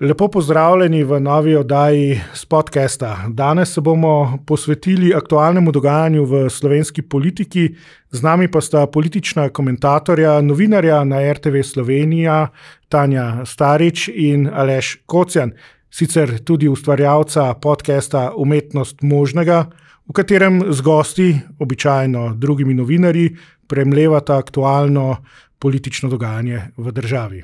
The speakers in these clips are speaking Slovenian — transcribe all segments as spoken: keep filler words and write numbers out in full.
Lepo pozdravljeni v novi oddaji s podcasta. Danes se bomo posvetili aktualnemu dogajanju v slovenski politiki. Z nami pa sta politična komentatorja, novinarja na er te ve Slovenija, Tanja Starič in Aleš Kocjan, sicer tudi ustvarjalca podcasta Umetnost možnega, v katerem z gosti, običajno drugimi novinarji, premlevata aktualno politično dogajanje v državi.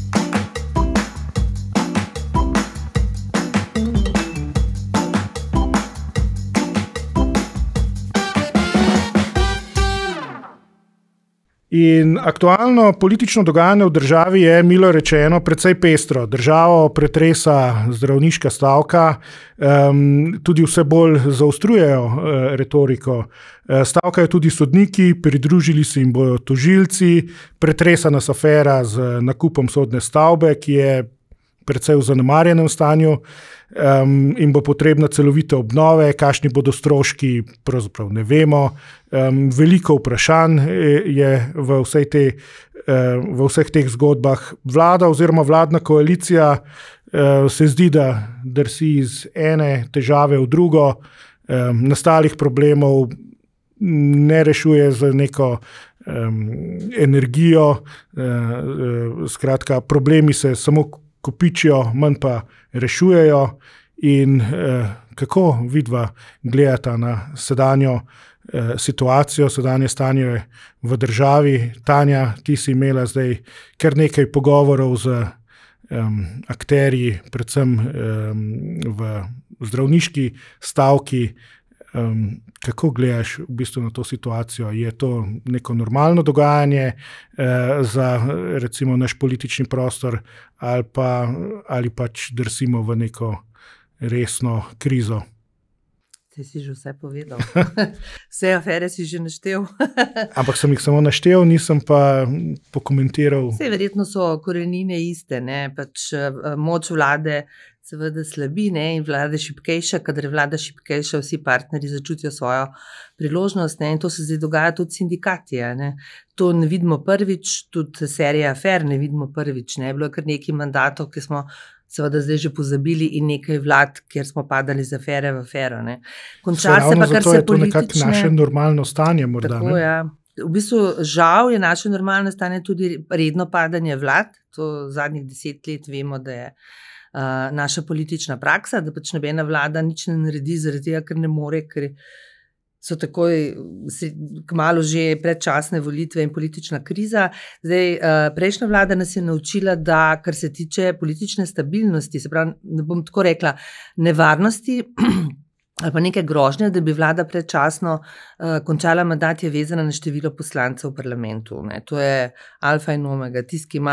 In aktualno politično dogajanje v državi je, milo rečeno, precej pestro. Državo pretresa zdravniška stavka, um, tudi vse bolj zaostrujejo uh, retoriko. Uh, stavkajo tudi sodniki, pridružili se jim bojo tožilci, pretresa nas afera z nakupom sodne stavbe, ki je precej v zanemarjenem stanju um, in bo potrebna celovite obnove, kakšni bodo stroški, pravzaprav ne vemo. Um, veliko vprašanj je v, vsej te, uh, v vseh teh zgodbah. Vlada oziroma vladna koalicija uh, se zdi, da drsi iz ene težave v drugo, um, nastalih problemov ne rešuje z neko um, energijo, uh, uh, skratka, problemi se samo kopičijo, manj pa rešujejo. In eh, kako vidva gledata na sedanjo eh, situacijo, sedanje stanje v državi? Tanja, ti si imela zdaj kar nekaj pogovorov z um, akterji, predvsem um, v zdravniški stavki. Um, kako gledaš v bistvu na to situacijo? Je to neko normalno dogajanje eh, za recimo naš politični prostor ali, pa, ali pač drsimo v neko resno krizo? Ti si že vse povedal. Vse afere si že naštel. Ampak sem jih samo naštel, nisem pa pokomentiral. Vse verjetno so korenine iste, ne? Pač moč vlade seveda slabi, ne? In vlada šibkejša, kadar je vlada šibkejša, vsi partnerji začutijo svojo priložnost, ne? In to se zdaj dogaja tudi sindikati, ne? To ne vidimo prvič, tudi serija afer ne vidimo prvič, ne? Bilo je kar nekaj mandatov, ki smo seveda zdaj že pozabili, in nekaj vlad, kjer smo padali z afere v afero. Ne. Konča se pa, kar se politične... To je to nekako naše normalno stanje morda. Tako, ne? Ja. V bistvu žal je naše normalno stanje tudi redno padanje vlad. To zadnjih deset let vemo, da je uh, naša politična praksa, da pač nobena vlada nič ne naredi zaradi tega, ker ne more, ker so takoj kmalu že predčasne volitve in politična kriza. Zdaj, prejšnja vlada nas je naučila, da kar se tiče politične stabilnosti, se pravi, ne bom tako rekla, nevarnosti ali pa neke grožnje, da bi vlada predčasno uh, končala mandat, je vezana na število poslancev v parlamentu. Ne. To je alfa in omega. Tisti, ki ima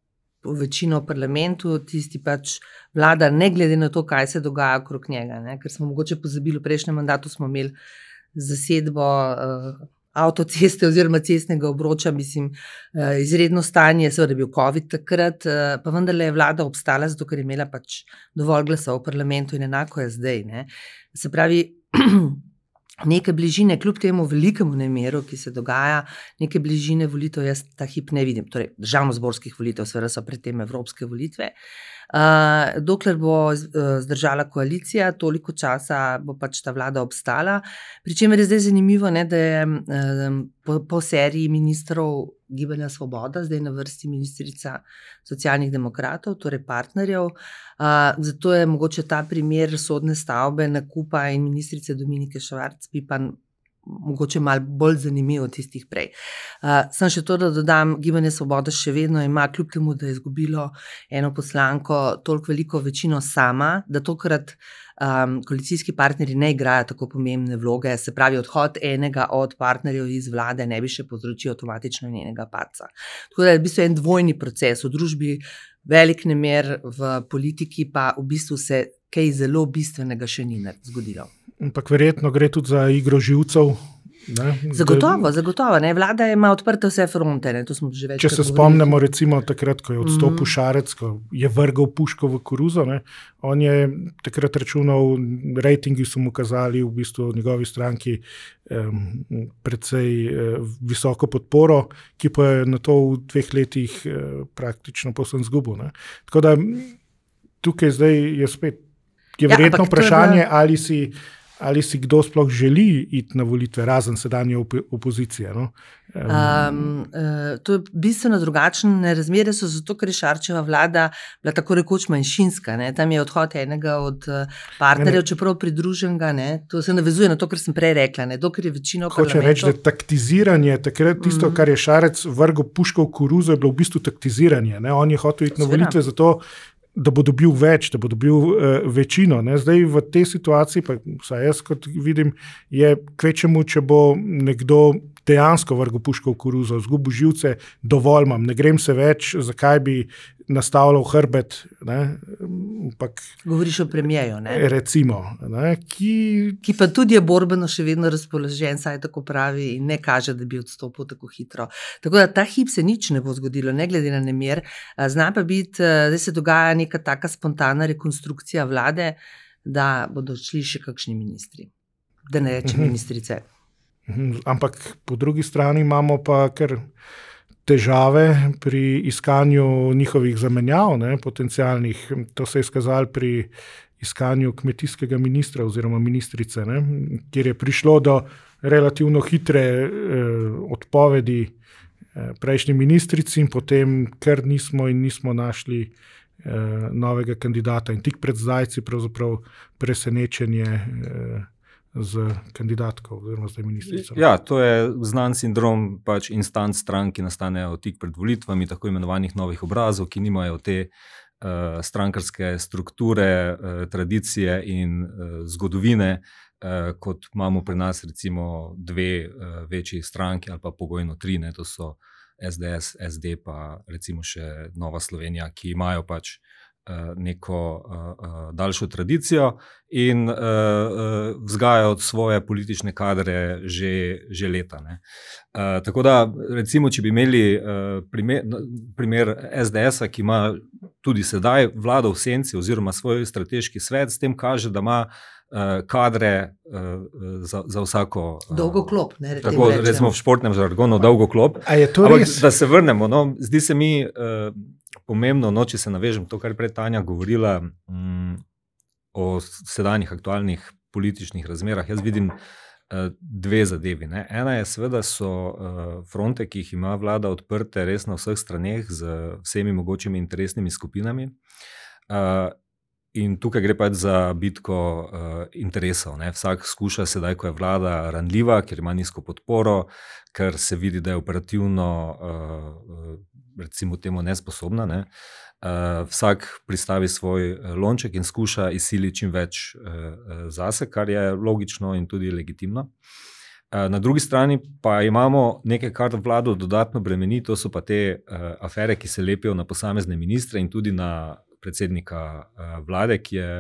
večino v parlamentu, tisti pač vlada, ne glede na to, kaj se dogaja okrog njega. Ne. Ker smo mogoče pozabili, v prejšnjem mandatu smo imeli zasedbo uh, avtoceste oziroma cestnega obroča, mislim, uh, izredno stanje, seveda je bil covid takrat, uh, pa vendarle je vlada obstala, zato ker je imela pač dovolj glasov v parlamentu, in enako je zdaj. Ne. Se pravi, neke bližine, kljub temu velikemu nemeru, ki se dogaja, neke bližine volitev jaz ta hip ne vidim, torej državnozborskih volitev, seveda so predtem evropske volitve. Uh, dokler bo zdržala koalicija, toliko časa bo pač ta vlada obstala. Pričemer je zdaj zanimivo, ne, da je um, po, po seriji ministrov Gibanja Svoboda zdaj na vrsti ministrica socialnih demokratov, torej partnerjev. Uh, zato je mogoče ta primer sodne stavbe, nakupa in ministrice Dominike Švarc Pipan mogoče malo bolj zanimivo od tistih prej. Uh, sem še to, da dodam, Gibanje Svoboda še vedno ima, kljub temu, da je izgubilo eno poslanko, toliko veliko večino sama, da tokrat um, koalicijski partnerji ne igrajo tako pomembne vloge, se pravi, odhod enega od partnerjev iz vlade ne bi še povzročil avtomatično njenega padca. Tako da je v bistvu en dvojni proces, v družbi velik nemer, v politiki pa v bistvu se kaj zelo bistvenega še ni zgodilo. Ampak verjetno gre tudi za igro živcev. Ne? Zagotovo, zagotovo. Ne? Vlada ima odprte vse fronte. Ne? To smo že več Če se spomnimo recimo takrat, ko je odstopil mm. Šarec, ko je vrgal puško v koruzo, ne? On je takrat računal, rejtingi so mu kazali v bistvu njegovi stranki um, precej uh, visoko podporo, ki pa je na to v dveh letih uh, praktično povsem zgubil. Ne? Tako da tukaj zdaj je spet je verjetno ja, vprašanje, bila... ali, si, ali si kdo sploh želi iti na volitve, razen sedanje op- opozicije. No? Um, um, uh, to je bistveno drugačne razmere, so zato, ker je Šarčeva vlada bila tako rekoč manjšinska. Ne? Tam je odhod enega od partnerjev, čeprav pridruženega. Ne? To se navezuje na to, kar sem prej rekla. Ne? Dokler je večina v parlamentu. Hoče reči, da je taktiziranje, takrat tisto, mm. kar je Šarec vrgel puško v koruzo, je bilo v bistvu taktiziranje. Ne? On je hotel iti na volitve zato, da bo dobil več, da bo dobil uh, večino. Ne? Zdaj v tej situaciji, pa vsaj jaz kot vidim, je kvečemu, če bo nekdo dejansko vrgel puško v koruzo, zgubil živce, dovolj imam, ne grem se več, zakaj bi nastavljal hrbet. Ne? Pak, Govoriš o premijeju, ne? Recimo. Ne? Ki... ki pa tudi je borbeno še vedno razpoložen, saj tako pravi in ne kaže, da bi odstopil tako hitro. Tako da ta hip se nič ne bo zgodilo, ne glede na nemir. Zna pa biti, da se dogaja neka taka spontana rekonstrukcija vlade, da bodo šli še kakšni ministri. Da ne rečem ministrice. Ampak po drugi strani imamo pa kar težave pri iskanju njihovih zamenjav, ne, potencialnih. To se je izkazalo pri iskanju kmetijskega ministra oziroma ministrice, ne, kjer je prišlo do relativno hitre eh, odpovedi eh, prejšnji ministrici in potem kar nismo in nismo našli eh, novega kandidata. In tik pred zdajci pravzaprav presenečenje eh, z kandidatko oziroma zdaj ministrico. Ja, to je znan sindrom pač instant strank, ki nastanejo tik pred volitvami, tako imenovanih novih obrazov, ki nimajo te uh, strankarske strukture, uh, tradicije in uh, zgodovine, uh, kot imamo pri nas recimo dve uh, večji stranki ali pa pogojno tri, ne, to so S D S, S D pa recimo še Nova Slovenija, ki imajo pač neko uh, uh, daljšo tradicijo in uh, uh, vzgajajo svoje politične kadre že, že leta. Ne. Uh, tako da, recimo, če bi imeli uh, primer, primer S D S-a, ki ima tudi sedaj vlado v senci oziroma svoj strateški svet, s tem kaže, da ima uh, kadre uh, za, za vsako... Uh, dolgo klop. Ne, tako, recimo v športnem žargonu, dolgo klop. A je to Ampak, res? Da se vrnemo, no, zdi se mi... Uh, pomembno, no, če se navežem to, kar pred Tanja govorila um, o sedanjih aktualnih političnih razmerah. Jaz vidim uh, dve zadevi. Ne. Ena je seveda so uh, fronte, ki jih ima vlada odprte res na vseh straneh z vsemi mogočimi interesnimi skupinami. Uh, in tukaj gre pač za bitko uh, interesov. Ne. Vsak skuša sedaj, ko je vlada ranljiva, ker ima nizko podporo, ker se vidi, da je operativno uh, recimo temu nesposobna, ne? uh, vsak pristavi svoj lonček in skuša izsiliti čim več uh, zase, kar je logično in tudi legitimno. Uh, na drugi strani pa imamo nekaj, kar vlado dodatno bremeni, to so pa te uh, afere, ki se lepijo na posamezne ministre in tudi na predsednika uh, vlade, ki je,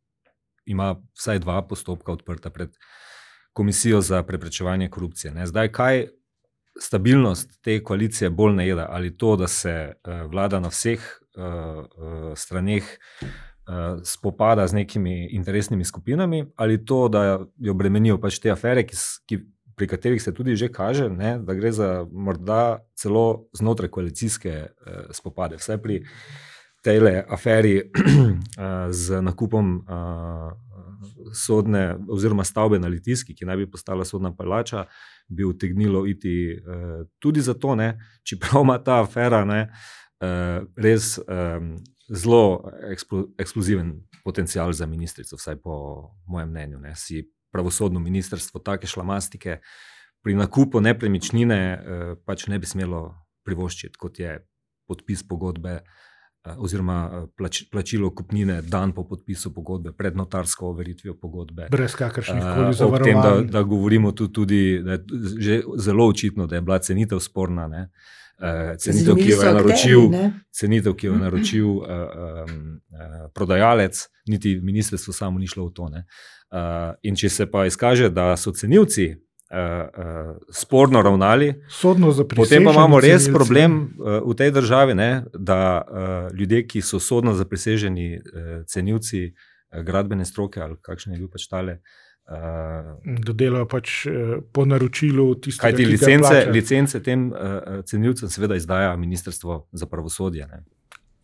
ima vsaj dva postopka odprta pred Komisijo za preprečevanje korupcije. Ne? Zdaj, kaj stabilnost te koalicije bolj najeda, ali to, da se uh, vlada na vseh uh, uh, straneh uh, spopada z nekimi interesnimi skupinami, ali to, da jo bremenijo pač te afere, ki, ki, pri katerih se tudi že kaže, ne, da gre za morda celo znotraj koalicijske uh, spopade. Vsaj pri tejle aferi uh, z nakupom uh, sodne oziroma stavbe na Litijski, ki naj bi postala sodna palača, bi utegnilo iti uh, tudi zato, ne, čeprav ima ta afera ne, uh, res um, zelo eksplo, eksploziven potencial za ministrico, vsaj po mojem mnenju. Ne. Si pravosodno ministrstvo take šlamastike pri nakupu nepremičnine uh, pač ne bi smelo privoščiti, kot je podpis pogodbe oziroma plač, plačilo kupnine dan po podpisu pogodbe, pred notarsko overitvijo pogodbe. Brez kakršnih koli uh, zavarovanj. Ob tem, da, da govorimo tudi, da je že zelo očitno, da je bila cenitev sporna. Ne? Uh, cenitev, ki jo je naročil, cenitev, ki jo je naročil uh, um, uh, prodajalec, niti ministrstvo samo ni šlo v to. Ne? Uh, in če se pa izkaže, da so cenilci Uh, uh, sporno ravnali, potem pa imamo res problem uh, v tej državi, ne, da uh, ljudje, ki so sodno zapriseženi uh, cenilci uh, gradbene stroke ali kakšne je bil pač tale, uh, dodelajo pač uh, po naročilu tistega, kajti licence, licence tem uh, cenilcem seveda izdaja Ministrstvo za pravosodje. Ne.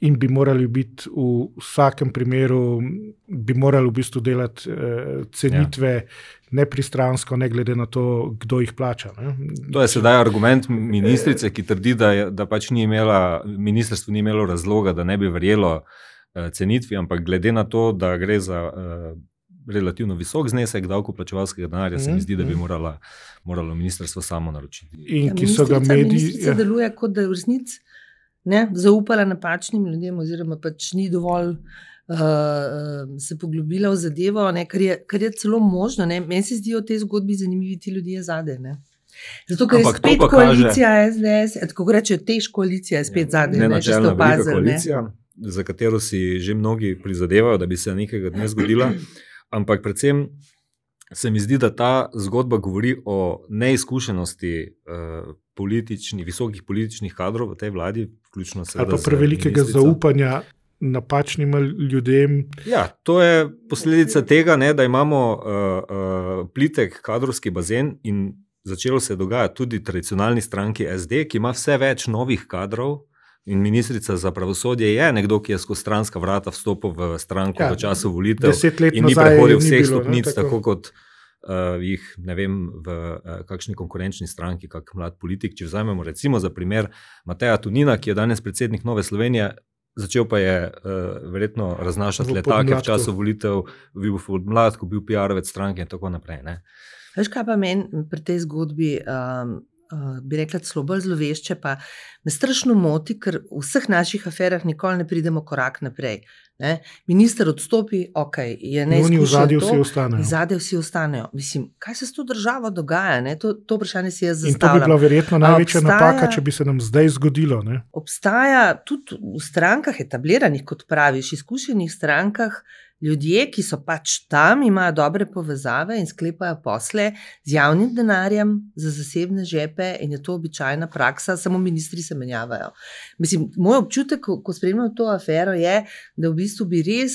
in bi morali biti v vsakem primeru, bi morali v bistvu delati uh, cenitve ja. nepristransko, ne glede na to, kdo jih plača. Ne? To je sedaj argument ministrice, ki trdi, da, je, da pač ni imela, ministrstvo ni imelo razloga, da ne bi verjelo uh, cenitvi, ampak glede na to, da gre za uh, relativno visok znesek davkoplačevalskega denarja, se mi zdi, da bi morala, moralo ministrstvo samo naročiti. In ki so ga mediji... Ministrica ja. deluje kot da je v resnici ne, zaupala napačnim ljudem oziroma pač ni dovolj uh, uh, se poglobila v zadevo, ne, kar, je, kar je celo možno. Ne. Meni se zdijo v tej zgodbi zanimivi ti ljudje zadaj. Ne. Zato, ker Ampak je spet koalicija kaže... S D S, tako rečejo, tež koalicija je spet ja, zadaj. Nenačelna ne, velika koalicija, ne. Za katero si že mnogi prizadevajo, da bi se nekega dne zgodila. Ampak predvsem se mi zdi, da ta zgodba govori o neizkušenosti uh, političnih, visokih političnih kadrov v tej vladi, vključno seveda. Ali pa prevelikega zaupanja napačnim ljudem. Ja, to je posledica tega, ne, da imamo uh, uh, plitek kadrovski bazen in začelo se dogajati tudi tradicionalni stranki S D, ki ima vse več novih kadrov. In ministrica za pravosodje je nekdo, ki je skozi stranska vrata vstopil v stranko ja, v času volitev in ni prehodil vseh stopnic, ne, tako. tako kot uh, jih, ne vem, v uh, kakšni konkurenčni stranki, kak mlad politik. Če vzamemo recimo za primer Mateja Tonina, ki je danes predsednik Nove Slovenije, začel pa je uh, verjetno raznašati letake v času volitev, bil v podmladku, bil P R-ovec stranke in tako naprej. Ne. Veš, kaj pa meni pri tej zgodbi... Um... Uh, bi rekla, celo bolj zlovešče, pa me strašno moti, ker v vseh naših aferah nikoli ne pridemo korak naprej. Ne? Minister odstopi, ok, je neizkušen to, in zadaj vsi ostanejo. Mislim, kaj se s to državo dogaja? Ne? To, to vprašanje si jaz zastavljam. In to bi bila verjetno največja obstaja, napaka, če bi se nam zdaj zgodilo. Ne? Obstaja tudi v strankah etabliranih, kot praviš, izkušenih strankah, ljudje, ki so pač tam, imajo dobre povezave in sklepajo posle z javnim denarjem za zasebne žepe in je to običajna praksa, samo ministri se menjavajo. Mislim, moj občutek, ko, ko spremljam to afero, je, da v bistvu bi res,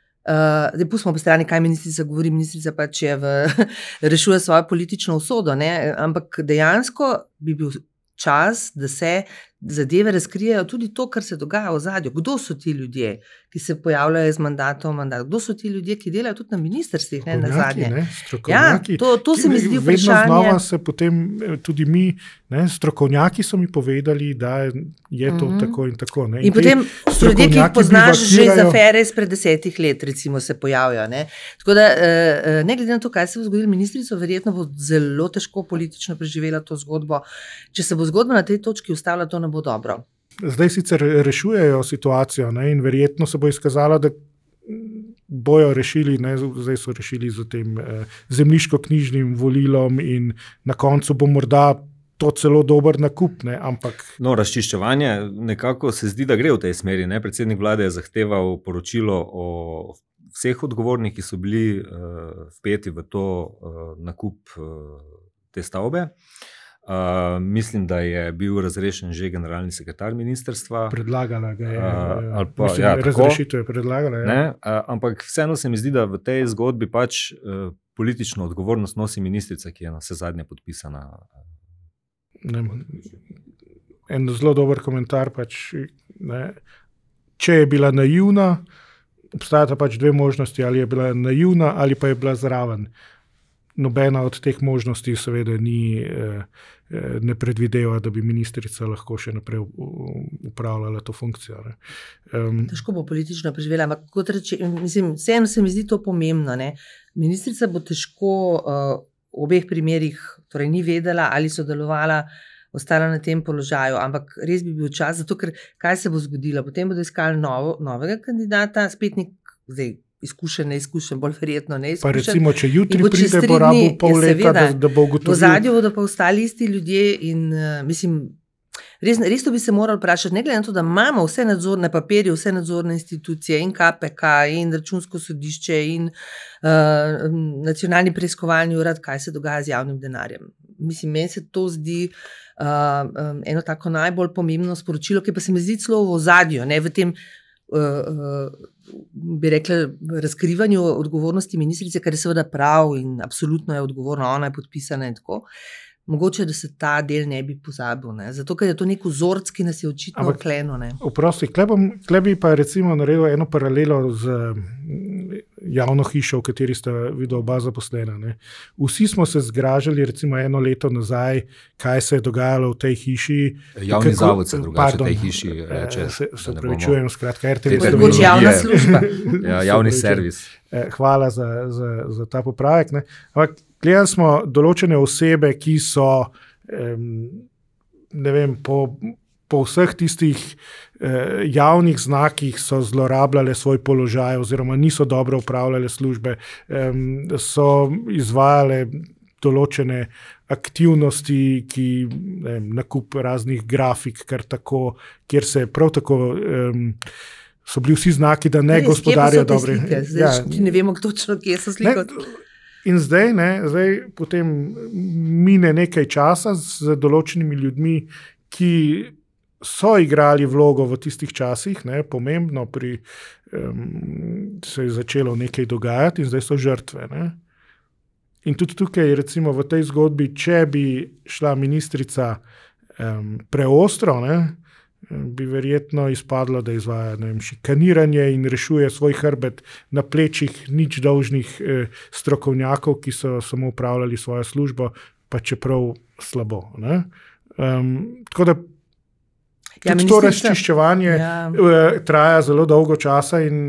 uh, zdaj pustimo po strani, kaj ministrica govori, ministrica pač je v, rešuje svojo politično usodo, ne? Ampak dejansko bi bil čas, da se zadeve razkrijejo tudi to, kar se dogaja v ozadju. Kdo so ti ljudje, ki se pojavljajo iz mandata v mandat? Kdo so ti ljudje, ki delajo tudi na ministrstvih, ne, na zadnje? Ne, strokovnjaki. Ja, to, to se mi zdi vedno vprašanje. Vedno znova se potem tudi mi, ne, strokovnjaki so mi povedali, da je to mm-hmm. tako in tako. Ne. In, in potem so ljudje, ki jih poznaš že iz afere izpred desetih let, recimo, se pojavijo. Ne. Tako da, ne glede na to, kaj se bo zgodilo ministrico, verjetno bo zelo težko politično preživela to zgodbo. Če se bo zgodba na tej točki ustavila, to ne bo dobro. Zdaj sicer rešujejo situacijo, ne, in verjetno se bo izkazalo, da bojo rešili, ne, zdaj so rešili z tem eh, zemljiško-knjižnim volilom in na koncu bo morda to celo dober nakup, ne, ampak... No, razčiščevanje nekako se zdi, da gre v tej smeri, ne. Predsednik vlade je zahteval poročilo o vseh odgovornih, ki so bili uh, vpeti v to uh, nakup uh, te stavbe. Uh, mislim, da je bil razrešen že generalni sekretar ministrstva. Predlagala ga je. Uh, ali pa, mislim, ja, razrešitev je predlagala. Ja. Ne, uh, ampak vseeno se mi zdi, da v tej zgodbi pač uh, politično odgovornost nosi ministrica, ki je na vse zadnje podpisana. Ne, en zelo dober komentar pač, ne, če je bila naivna, obstajata pač dve možnosti, ali je bila naivna ali pa je bila zraven. Nobena od teh možnosti seveda ni, ne predvideva, da bi ministrica lahko še naprej upravljala to funkcijo. Ne. Um, Težko bo politično preživela, ampak kot reči, mislim, vseeno se mi zdi to pomembno. Ne. Ministrica bo težko uh, v obeh primerih, torej ni vedela ali sodelovala, ostala na tem položaju, ampak res bi bil čas, zato ker kaj se bo zgodilo? Potem bodo iskali novo, novega kandidata, spet nek, zdaj, izkušen, neizkušen, bolj verjetno neizkušen. Pa recimo, če jutri pride, bo rabil pol leta, da, da bo ugotovil. V zadju bodo pa ostali isti ljudje in uh, mislim, res, res to bi se morali vprašati, ne glede na to, da imamo vse nadzorne papirje, vse nadzorne institucije in K P K in Računsko sodišče in uh, nacionalni preiskovalni urad, kaj se dogaja z javnim denarjem. Mislim, meni se to zdi uh, um, eno tako najbolj pomembno sporočilo, ki pa se mi zdi celo v ozadju, ne v tem Uh, uh, bi rekla, razkrivanju odgovornosti ministrice, kar je seveda prav in absolutno je odgovorna, ona je podpisana in tako. mogoče, da se ta del ne bi pozabil. Ne? Zato, ker je to nek vzorc, ki nas je očitno vkleno. Vprosti, tle bi pa recimo naredil eno paralelo z javno hišo, v kateri sta videla oba zaposlena. Ne? Vsi smo se zgražali recimo eno leto nazaj, kaj se je dogajalo v tej hiši. Javni kako, zavod se drugače v tej hiši reče. Se, se pravičujem, skratka, R T V. Mogoče javna služba. Ja, javni servis. Hvala za, za, za ta popravek. Ne? Ampak gledali smo določene osebe, ki so ne vem, po, po vseh tistih eh, javnih znakih so zlorabljale svoj položaj oziroma niso dobro upravljale službe, eh, so izvajale določene aktivnosti, ki ne vem, nakup raznih grafik, kar tako, kjer se prav tako um, so bili vsi znaki, da ne gospodarijo dobro. Ja, ne vemo točno, kje so slike. In zdaj, ne, zdaj potem mine nekaj časa z določenimi ljudmi, ki so igrali vlogo v tistih časih, ne, pomembno pri, um, se je začelo nekaj dogajati in zdaj so žrtve. Ne. In tudi tukaj, recimo v tej zgodbi, če bi šla ministrica um, preostro, ne, bi verjetno izpadlo, da izvaja ne vem, šikaniranje in rešuje svoj hrbet na plečih nič dolžnih eh, strokovnjakov, ki so samo upravljali svojo službo, pa čeprav slabo. Ne. Um, tako da ja, to razčiščevanje ja. eh, traja zelo dolgo časa in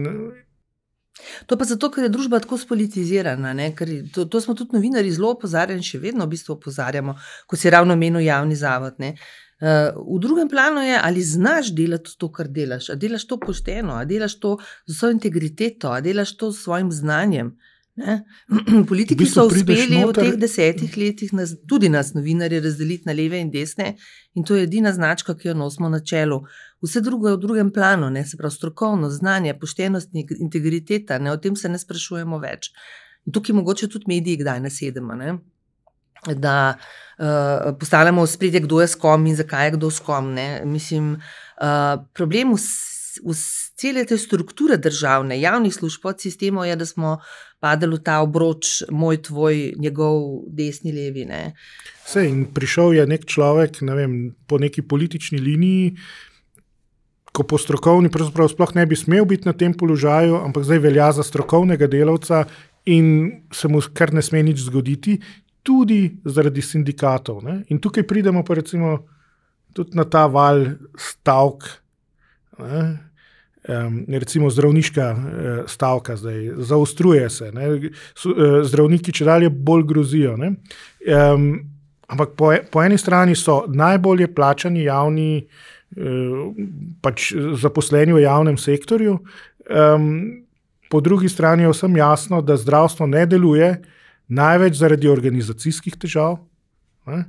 to pa zato, ker je družba tako spolitizirana, ne? Ker to, to smo tudi novinari zelo opozarjali in še vedno v bistvu opozarjamo, ko si ravno menil javni zavod. Ne? Uh, v drugem planu je, ali znaš delati to, kar delaš, a delaš to pošteno, a delaš to z vso integriteto, a delaš to s svojim znanjem. Ne? Politiki v bistvu so uspeli noter... v teh desetih letih nas, tudi nas novinarje razdeliti na leve in desne in to je edina značka, ki jo nosimo na čelu. Vse drugo je v drugem planu, ne? Se pravi strokovno, znanje, poštenost, integriteta, ne? O tem se ne sprašujemo več. In tukaj mogoče tudi mediji kdaj nasedemo, ne? Da uh, postavljamo v spredje, kdo je s kom in zakaj je kdo s kom. Ne? Mislim, uh, problem v, v cele te strukture državne, javnih služb pod sistemov je, da smo padali v ta obroč moj, tvoj, njegov, desni, levi. Ne? Sej, in prišel je nek človek, ne vem, po neki politični liniji, ko po strokovni pravzaprav sploh ne bi smel biti na tem položaju, ampak zdaj velja za strokovnega delavca in se mu kar ne sme nič zgoditi, tudi zaradi sindikatov. Ne? In tukaj pridemo pa recimo tudi na ta val stavk, ne? Um, recimo zdravniška uh, stavka zdaj, zaostruje se, ne? Zdravniki čedalje bolj grozijo. Ne? Um, ampak po, po eni strani so najbolje plačani javni uh, pač zaposleni v javnem sektorju, um, po drugi strani je vsem jasno, da zdravstvo ne deluje, največ zaradi organizacijskih težav. Ne?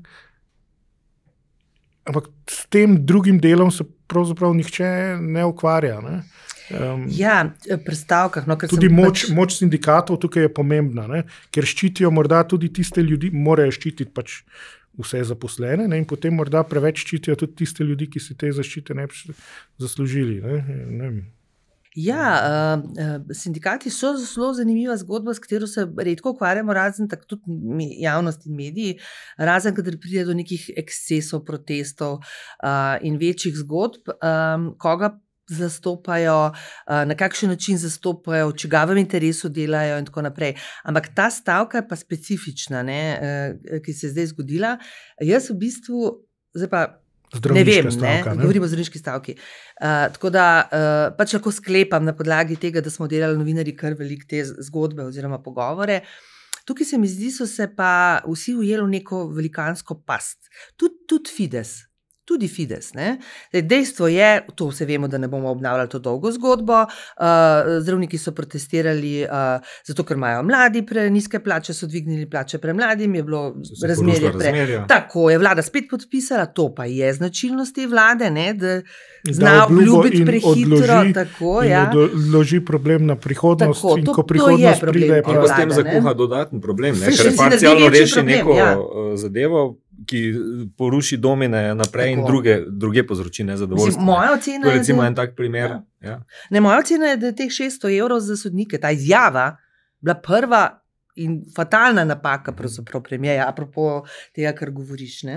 Ampak s tem drugim delom se pravzaprav nihče ne ukvarja. Ne? Um, ja, pri stavkah. No, tudi moč, pač... moč sindikatov tukaj je pomembna, ne? Ker ščitijo morda tudi tiste ljudi, morajo ščititi pač vse zaposlene, ne? In potem morda preveč ščitijo tudi tiste ljudi, ki si te zaščite ne bi zaslužili. Ne? Ne vem. Ja, uh, sindikati so zelo zanimiva zgodba, s katero se redko ukvarjamo, razen tako tudi javnost in mediji, razen kadar pride do nekih ekscesov, protestov uh, in večjih zgodb, um, koga zastopajo, uh, na kakšen način zastopajo, v čigavem interesu delajo in tako naprej. Ampak ta stavka je pa specifična, ne, uh, ki se je zdaj zgodila. Jaz v bistvu, zdaj pa ne vem, stavka, ne? Ne? Govorimo o zdravniški stavki. Uh, tako da uh, pač lahko sklepam na podlagi tega, da smo delali novinari kar veliko te zgodbe oziroma pogovore. Tukaj se mi zdi, so se pa vsi ujeli v neko velikansko past. Tud, tudi Fides. Tudi Fides. Ne? Dejstvo je, to vse vemo, da ne bomo obnavljali to dolgo zgodbo, uh, zdravniki so protestirali uh, zato, ker imajo mladi preniske plače, so dvignili plače premladim, je bilo razmerje pre... Tako je vlada spet podpisala, to pa je značilnost te vlade, ne? Da zna obljubiti prehitro. Odloži, tako, in ja. odloži problem na prihodnost tako, in to, ko prihodnost pride. In pa s tem zakuha dodaten problem, ne? Ker parcialno reši problem, neko ja. zadevo, ki poruši domine naprej tako. In druge, druge povzroči nezadovoljstvo. Moja ocena to je recimo da, en tak primer. Ja. Ja. Ne, moja ocena je, da je teh šeststo evrov za sodnike, ta izjava, bila prva in fatalna napaka, pravzaprav premijeja, apropo tega, kar govoriš. Ne?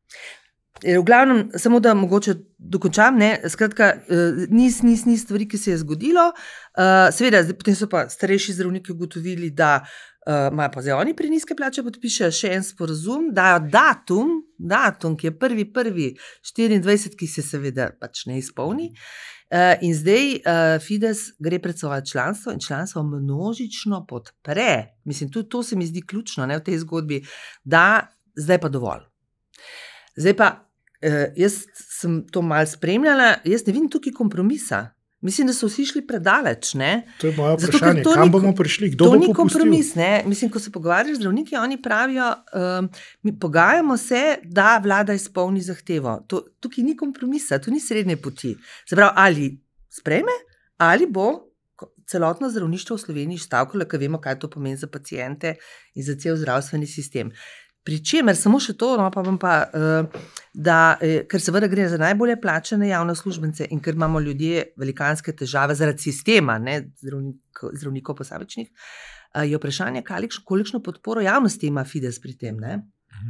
V glavnem, samo da mogoče dokončam, ne, skratka, niz, niz, niz stvari, ki se je zgodilo. Seveda, potem so pa starejši zdravniki ugotovili, da imajo pa zdaj oni preniske plače, podpišejo še en sporazum, dajo datum, datum, ki je prvi prvi štiriindvajset, ki se seveda pač ne izpolni. In zdaj Fides gre pred svoje članstvo in članstvo množično podpre. Mislim, tudi to se mi zdi ključno, ne, v tej zgodbi, da zdaj pa dovolj. Zdaj pa, jaz sem to malo spremljala, jaz ne vidim tukaj kompromisa. Mislim, da so vsi šli predaleč, ne? To je moje vprašanje, kam bomo prišli, kdo bo popustil? To ni kompromis, ne? Mislim, ko se pogovarjaš z zdravniki, oni pravijo, um, mi pogajamo se, da vlada izpolni zahtevo. To, tukaj ni kompromisa, to ni srednje poti. Se pravi, ali sprejme, ali bo celotno zdravništvo v Sloveniji stavkalo, ker vemo, kaj to pomeni za paciente in za cel zdravstveni sistem. Pričemer, samo še to, no, pa bom pa, da, ker seveda gre za najbolje plačane javne uslužbence in ker imamo ljudje velikanske težave zaradi sistema, ne, zdravnikov, zdravnikov posamičnih, je vprašanje, kolikšno, kolikšno podporo javnosti ima Fides pri tem, ne?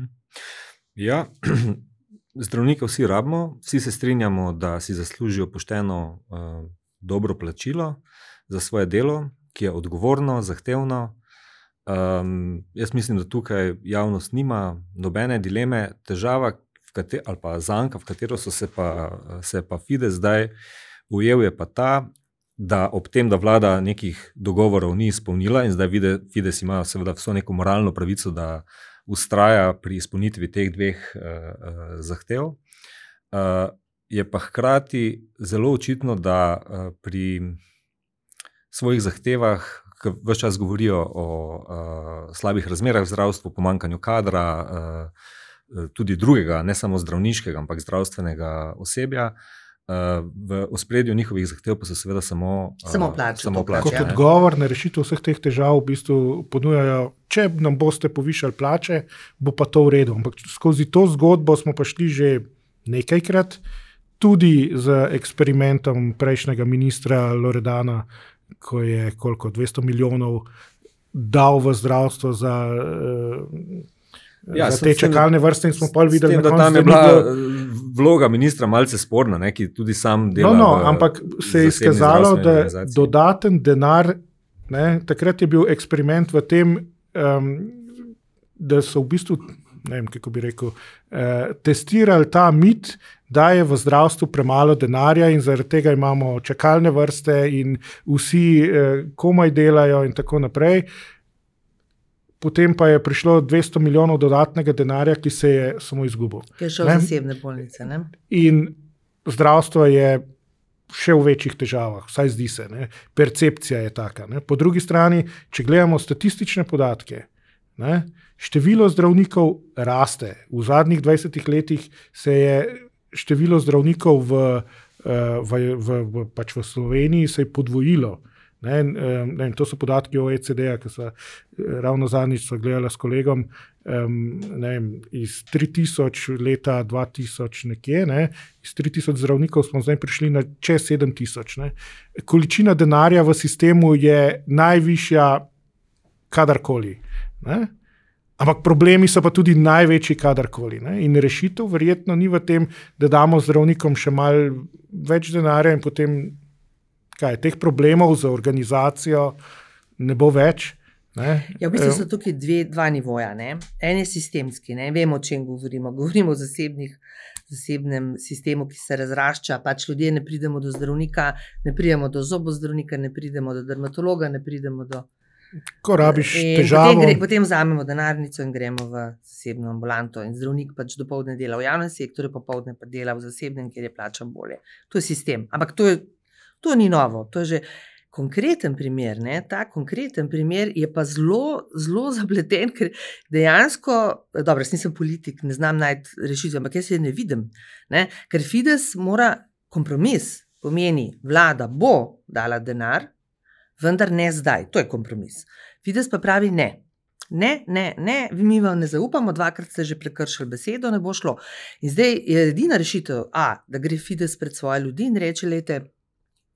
Ja, zdravnike vsi rabimo, vsi se strinjamo, da si zaslužijo pošteno, dobro plačilo za svoje delo, ki je odgovorno, zahtevno. Um, jaz mislim, da tukaj javnost nima nobene dileme, težava v kater, ali pa zanka, v katero so se pa, se pa Fides zdaj ujel, je pa ta, da ob tem, da vlada nekih dogovorov ni izpolnila in zdaj vide, Fides ima seveda vso neko moralno pravico, da ustraja pri izpolnitvi teh dveh uh, uh, zahtev, uh, je pa hkrati zelo očitno, da uh, pri svojih zahtevah, ki ves čas govorijo o uh, slabih razmerah v zdravstvu, pomanjkanju kadra, uh, tudi drugega, ne samo zdravniškega, ampak zdravstvenega osebja. Uh, v ospredju njihovih zahtev pa so seveda samo, uh, samo plače. Samo plače Kot odgovor na rešitev vseh teh težav v bistvu ponujajo, če nam boste povišali plače, bo pa to v redu. Ampak skozi to zgodbo smo pa šli že nekajkrat, tudi z eksperimentom prejšnjega ministra Loredana, ko je koliko, dvesto milijonov dal v zdravstvo za, ja, za te čakalne vrste in smo pol videli, tem, da tam je bila vloga ministra malce sporna, ne, ki tudi sam dela. No, no, ampak se je izkazalo, da dodaten denar, ne, takrat je bil eksperiment v tem, um, da so v bistvu, ne vem, kako bi rekel, uh, testirali ta mit, da je v zdravstvu premalo denarja in zaradi tega imamo čakalne vrste in vsi eh, komaj delajo in tako naprej. Potem pa je prišlo dvesto milijonov dodatnega denarja, ki se je samo izgubil. Ki je šel v zasebne bolnice, ne? In zdravstvo je še v večjih težavah, vsaj zdi se, ne? Percepcija je taka. Ne? Po drugi strani, če gledamo statistične podatke, ne? Število zdravnikov raste. V zadnjih dvajsetih letih se je število zdravnikov v, v, v, v, pač v Sloveniji se je podvojilo. Ne, ne, to so podatki O E C D-ja, ki so ravno zadnjič gledala s kolegom, ne vem, iz tri tisoč leta dva tisoč nekje, ne, iz tri tisoč zdravnikov smo zdaj prišli na čez sedem tisoč. Ne. Količina denarja v sistemu je najvišja kadarkoli. Ne. Ampak problemi so pa tudi največji kadarkoli. Ne? In rešitev verjetno ni v tem, da damo zdravnikom še malo več denarja in potem kaj, teh problemov za organizacijo ne bo več. Ne? Ja, v bistvu so tukaj dve, dva nivoja. Ne? En je sistemski, ne? Vemo, o čem govorimo. Govorimo o zasebnih, zasebnem sistemu, ki se razrašča. Pač ljudje ne pridemo do zdravnika, ne pridemo do zobozdravnika, ne pridemo do dermatologa, ne pridemo do... Ko rabiš težavo. Potem, gre, potem vzamemo denarnico in gremo v zasebno ambulanto in zdravnik pač dopoldne dela v javnem sektorju, popoldne pa dela v zasebnem, kjer je plačan bolje. To je sistem. Ampak to, je, to ni novo. To je že konkreten primer. Ne? Ta konkreten primer je pa zelo, zelo zapleten, ker dejansko, dobro, jaz nisem politik, ne znam najti rešitev, ampak jaz je ne vidim. Ne? Ker Fides mora kompromis, pomeni vlada bo dala denar, vendar ne zdaj, to je kompromis. Fides pa pravi ne, ne, ne, ne, mi vam ne zaupamo, dvakrat ste že prekršili besedo, ne bo šlo. In zdaj je edina rešitev, a, da gre Fides pred svoje ljudi in reče, lejte,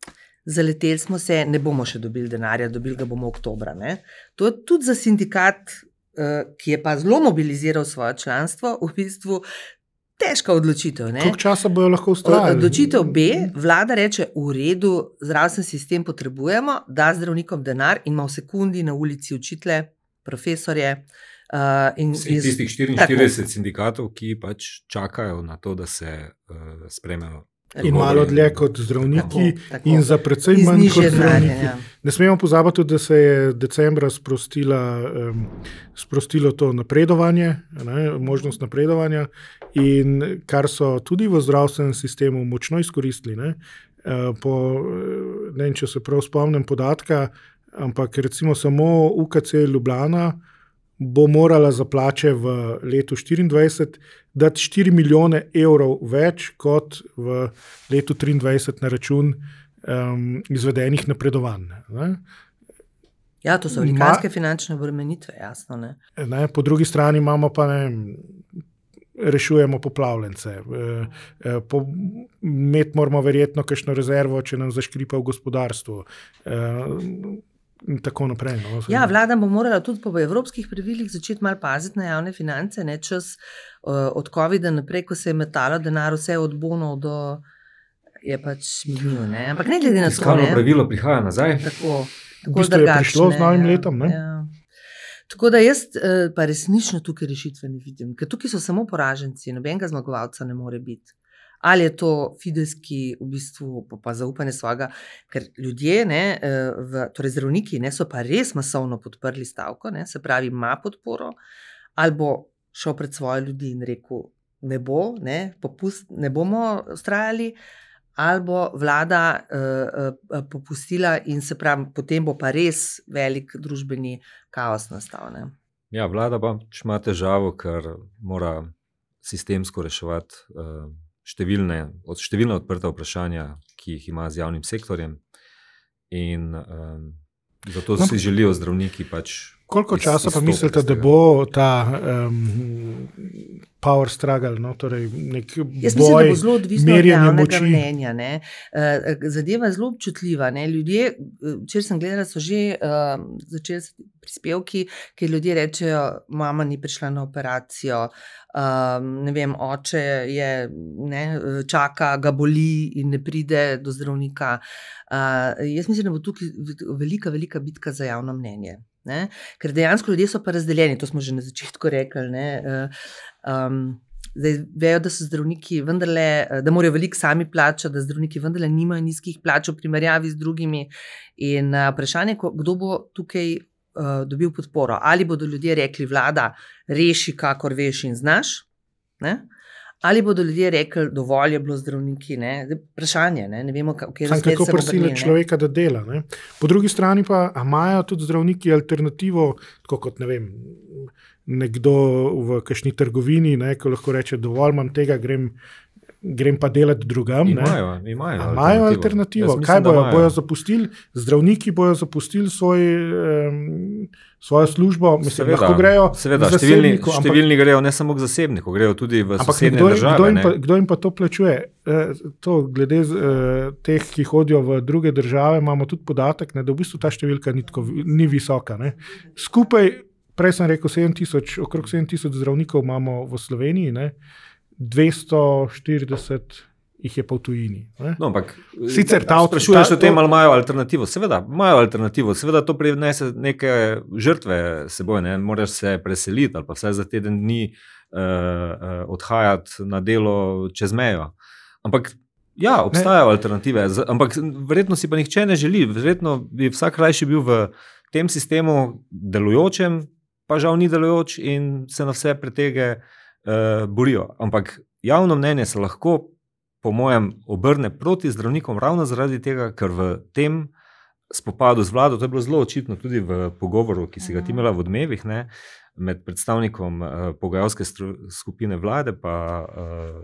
zaleteli smo se, ne bomo še dobili denarja, dobili ga bomo oktobra. Ne? To je tudi za sindikat, ki je pa zelo mobiliziral svoje članstvo, v bistvu težka odločitev. Koliko časa bojo lahko ustrajali? Odločitev B, vlada reče, v redu, zdravstveni sistem potrebujemo, da zdravnikom denar in ima v sekundi na ulici učitele, profesorje. Uh, in, in tistih štiriinštirideset tako. Sindikatov, ki pač čakajo na to, da se uh, sprejmejo. In malo dlje kot zdravniki tako, tako. In za precej manj kot zdravniki. Ja. Ne smemo pozabiti, da se je decembra sprostila, um, sprostilo to napredovanje, ne, možnost napredovanja, in kar so tudi v zdravstvenem sistemu močno izkoristili. Ne, uh, po, ne vem, če se prav spomnim podatka, ampak recimo samo U K C Ljubljana bo morala za plače v letu štiriindvajset dati štiri milijone evrov več kot v letu triindvajset na račun um, izvedenih napredovanj. Ne? Ja, to so velikanske finančne obremenitve, jasno. Ne? Ne, po drugi strani imamo pa, ne, rešujemo poplavljence. E, po, imeti moramo verjetno kakšno rezervo, če nam zaškripa v gospodarstvu. E, In tako naprej. No. Ja, vlada bo morala tudi po evropskih pravilih začeti malo paziti na javne finance, ne čas uh, od covida naprej, ko se je metalo denar vse od bonov do je pač minil, ne. Ampak ne glede na to, fiskalno pravilo prihaja nazaj. Tako, tako v bistvu je prišlo z novim letom, ne? Ja. Tako da jaz uh, pa resnično tukaj rešitve ne vidim, ker tukaj so samo poraženci, nobenega zmagovalca ne more biti. Ali je to Fides, ki v bistvu pa zaupanje svojega, ker ljudje, ne, v, torej zdravniki, ne, so pa res masovno podprli stavko, ne, se pravi, ima podporo, ali bo šel pred svoje ljudi in rekel, ne bo, ne, popust, ne bomo vztrajali, ali bo vlada uh, uh, popustila in se pravi, potem bo pa res velik družbeni kaos nastal. Ne. Ja, vlada pa ima težavo, ker mora sistemsko reševati uh, Številne, od številne odprte vprašanja, ki jih ima z javnim sektorjem, in um, zato no, si želijo zdravniki pač. Koliko časa pa mislite, da bo ta um, power struggle, no, torej nek boj, jaz mislim, da bo zelo odvisno od javnega mnenja. Ne. Zadeva je zelo občutljiva. Ne. Ljudje, včeraj sem gledala, so že uh, začeli prispevki, kjer ljudje rečejo, mama ni prišla na operacijo, um, ne vem, oče je, ne, čaka, ga boli in ne pride do zdravnika. Uh, jaz mislim, da bo tukaj velika, velika bitka za javno mnenje. Ne? Ker dejansko ljudje so pa razdeljeni, to smo že na začetku rekli. Ne? Um, zdaj vejo, da so zdravniki vendarle, da morajo veliko sami plačati, da zdravniki vendarle nimajo nizkih plač v primerjavi z drugimi. In uh, vprašanje, kdo bo tukaj uh, dobil podporo. Ali bodo ljudje rekli, vlada, reši, kakor veš in znaš, ne? Ali bodo ljudje rekli, dovolj je bilo zdravniki, ne? Vprašanje, ne, ne vemo, kje se kako prisili človeka, da dela. Ne? Po drugi strani pa, a imajo tudi zdravniki alternativo, tako kot, ne vem, nekdo v kakšni trgovini, ne, ko lahko reče, dovolj imam tega, grem, grem pa delati drugam. Imajo, imajo alternativo. Imajo alternativo. Kaj bojo? Bojo zapustili, zdravniki bojo zapustili svoj, um, svojo službo, mislim, seveda, lahko grejo seveda, k zasebniku. Številni, številni grejo ne samo k zasebniku, grejo tudi v sosednje kdo, države. Kdo jim, pa, kdo jim pa to plačuje? E, to, glede z, e, teh, ki hodijo v druge države, imamo tudi podatek, ne, da v bistvu ta številka ni, tako, ni visoka. Ne. Skupaj, prej sem rekel, sedem tisoč, okrog sedem tisoč zdravnikov imamo v Sloveniji, ne. dvesto štirideset jih je pa v tujini. No, ampak sicer ta sprašuješ o tem, ali imajo alternativo. Seveda, imajo alternativo. Seveda to prinese neke žrtve seboj, ne. Moraš se preseliti ali pa vsaj za teden dni uh, uh, odhajati na delo čez mejo. Ampak ja, obstajajo ne. alternative. Ampak verjetno si pa nihče ne želi. Verjetno bi vsak rajši bil v tem sistemu delujočem, pa žal ni delujoč in se na vse pretege Uh, borijo. Ampak javno mnenje se lahko, po mojem, obrne proti zdravnikom ravno zaradi tega, ker v tem spopadu z vlado, to je bilo zelo očitno tudi v pogovoru, ki si ga ti imela v Odmevih, ne, med predstavnikom uh, pogajalske skupine vlade pa uh,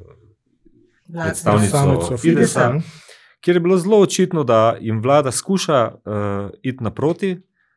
predstavnico Fidesa, kjer je bilo zelo očitno, da jim vlada skuša uh, iti naproti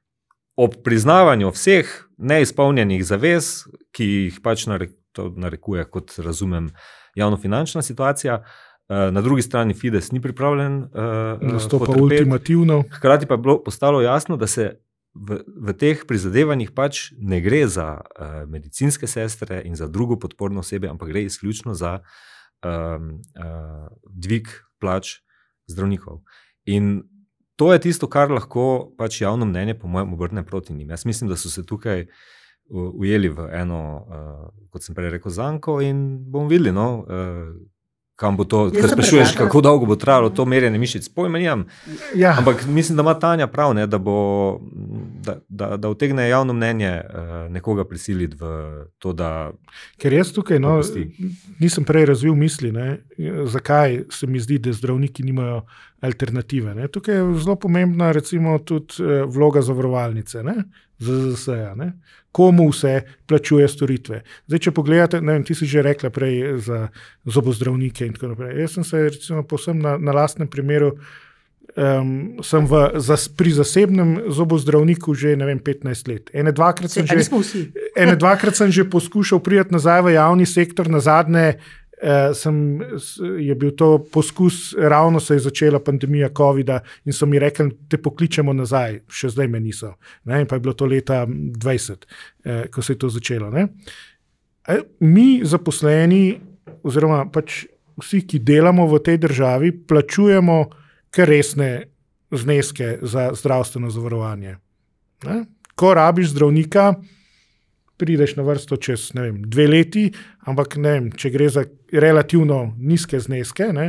ob priznavanju vseh neizpolnjenih zavez, ki jih pač narekuje, to narekuje, kot razumem, javnofinančna situacija, Na drugi strani Fides ni pripravljen uh, nastopa ultimativno. Hkrati pa je bilo postalo jasno, da se v, v teh prizadevanjih pač ne gre za uh, medicinske sestre in za drugo podporno osebe, ampak gre izključno za um, uh, dvig plač zdravnikov. In to je tisto, kar lahko pač javno mnenje po mojem obrne proti njim. Jaz mislim, da so se tukaj ujeli v eno, uh, kot sem prej rekel, zanko in bomo videli, no, uh, kam bo to, ker sprašuješ, kako dolgo bo trajalo to merjenje mišic, pojma nimam. Ja. Ampak mislim, da ima Tanja prav, ne, da bo, da, da, da utegne javno mnenje uh, nekoga prisiliti v to, da... Ker jaz tukaj, no, nisem prej razvil misli, ne, zakaj se mi zdi, da zdravniki nimajo alternative. Ne. Tukaj je zelo pomembna recimo tudi vloga zavarovalnice, ne, Z Z S-ja, ne. Komu vse plačuje storitve. Zdaj, če pogledate, ne vem, ti si že rekla prej za zobozdravnike in tako naprej. Jaz sem se recimo povsem na, na lastnem primeru, um, sem v, za, pri zasebnem zobozdravniku že, ne vem, petnajst let. Ene dvakrat sem, Se, že, ene dvakrat sem že poskušal priti nazaj v javni sektor, nazadnje Uh, sem, je bil to poskus, ravno se je začela pandemija covida in so mi rekli, te pokličemo nazaj, še zdaj me niso. Ne? In pa je bilo to leta dvajset, uh, ko se je to začelo. Ne? Uh, mi zaposleni, oziroma pač vsi, ki delamo v tej državi, plačujemo kar resne zneske za zdravstveno zavarovanje. Ne? Ko rabiš zdravnika, prideš na vrsto čez, ne vem, dve leti, ampak ne vem, če gre za relativno nizke zneske, ne,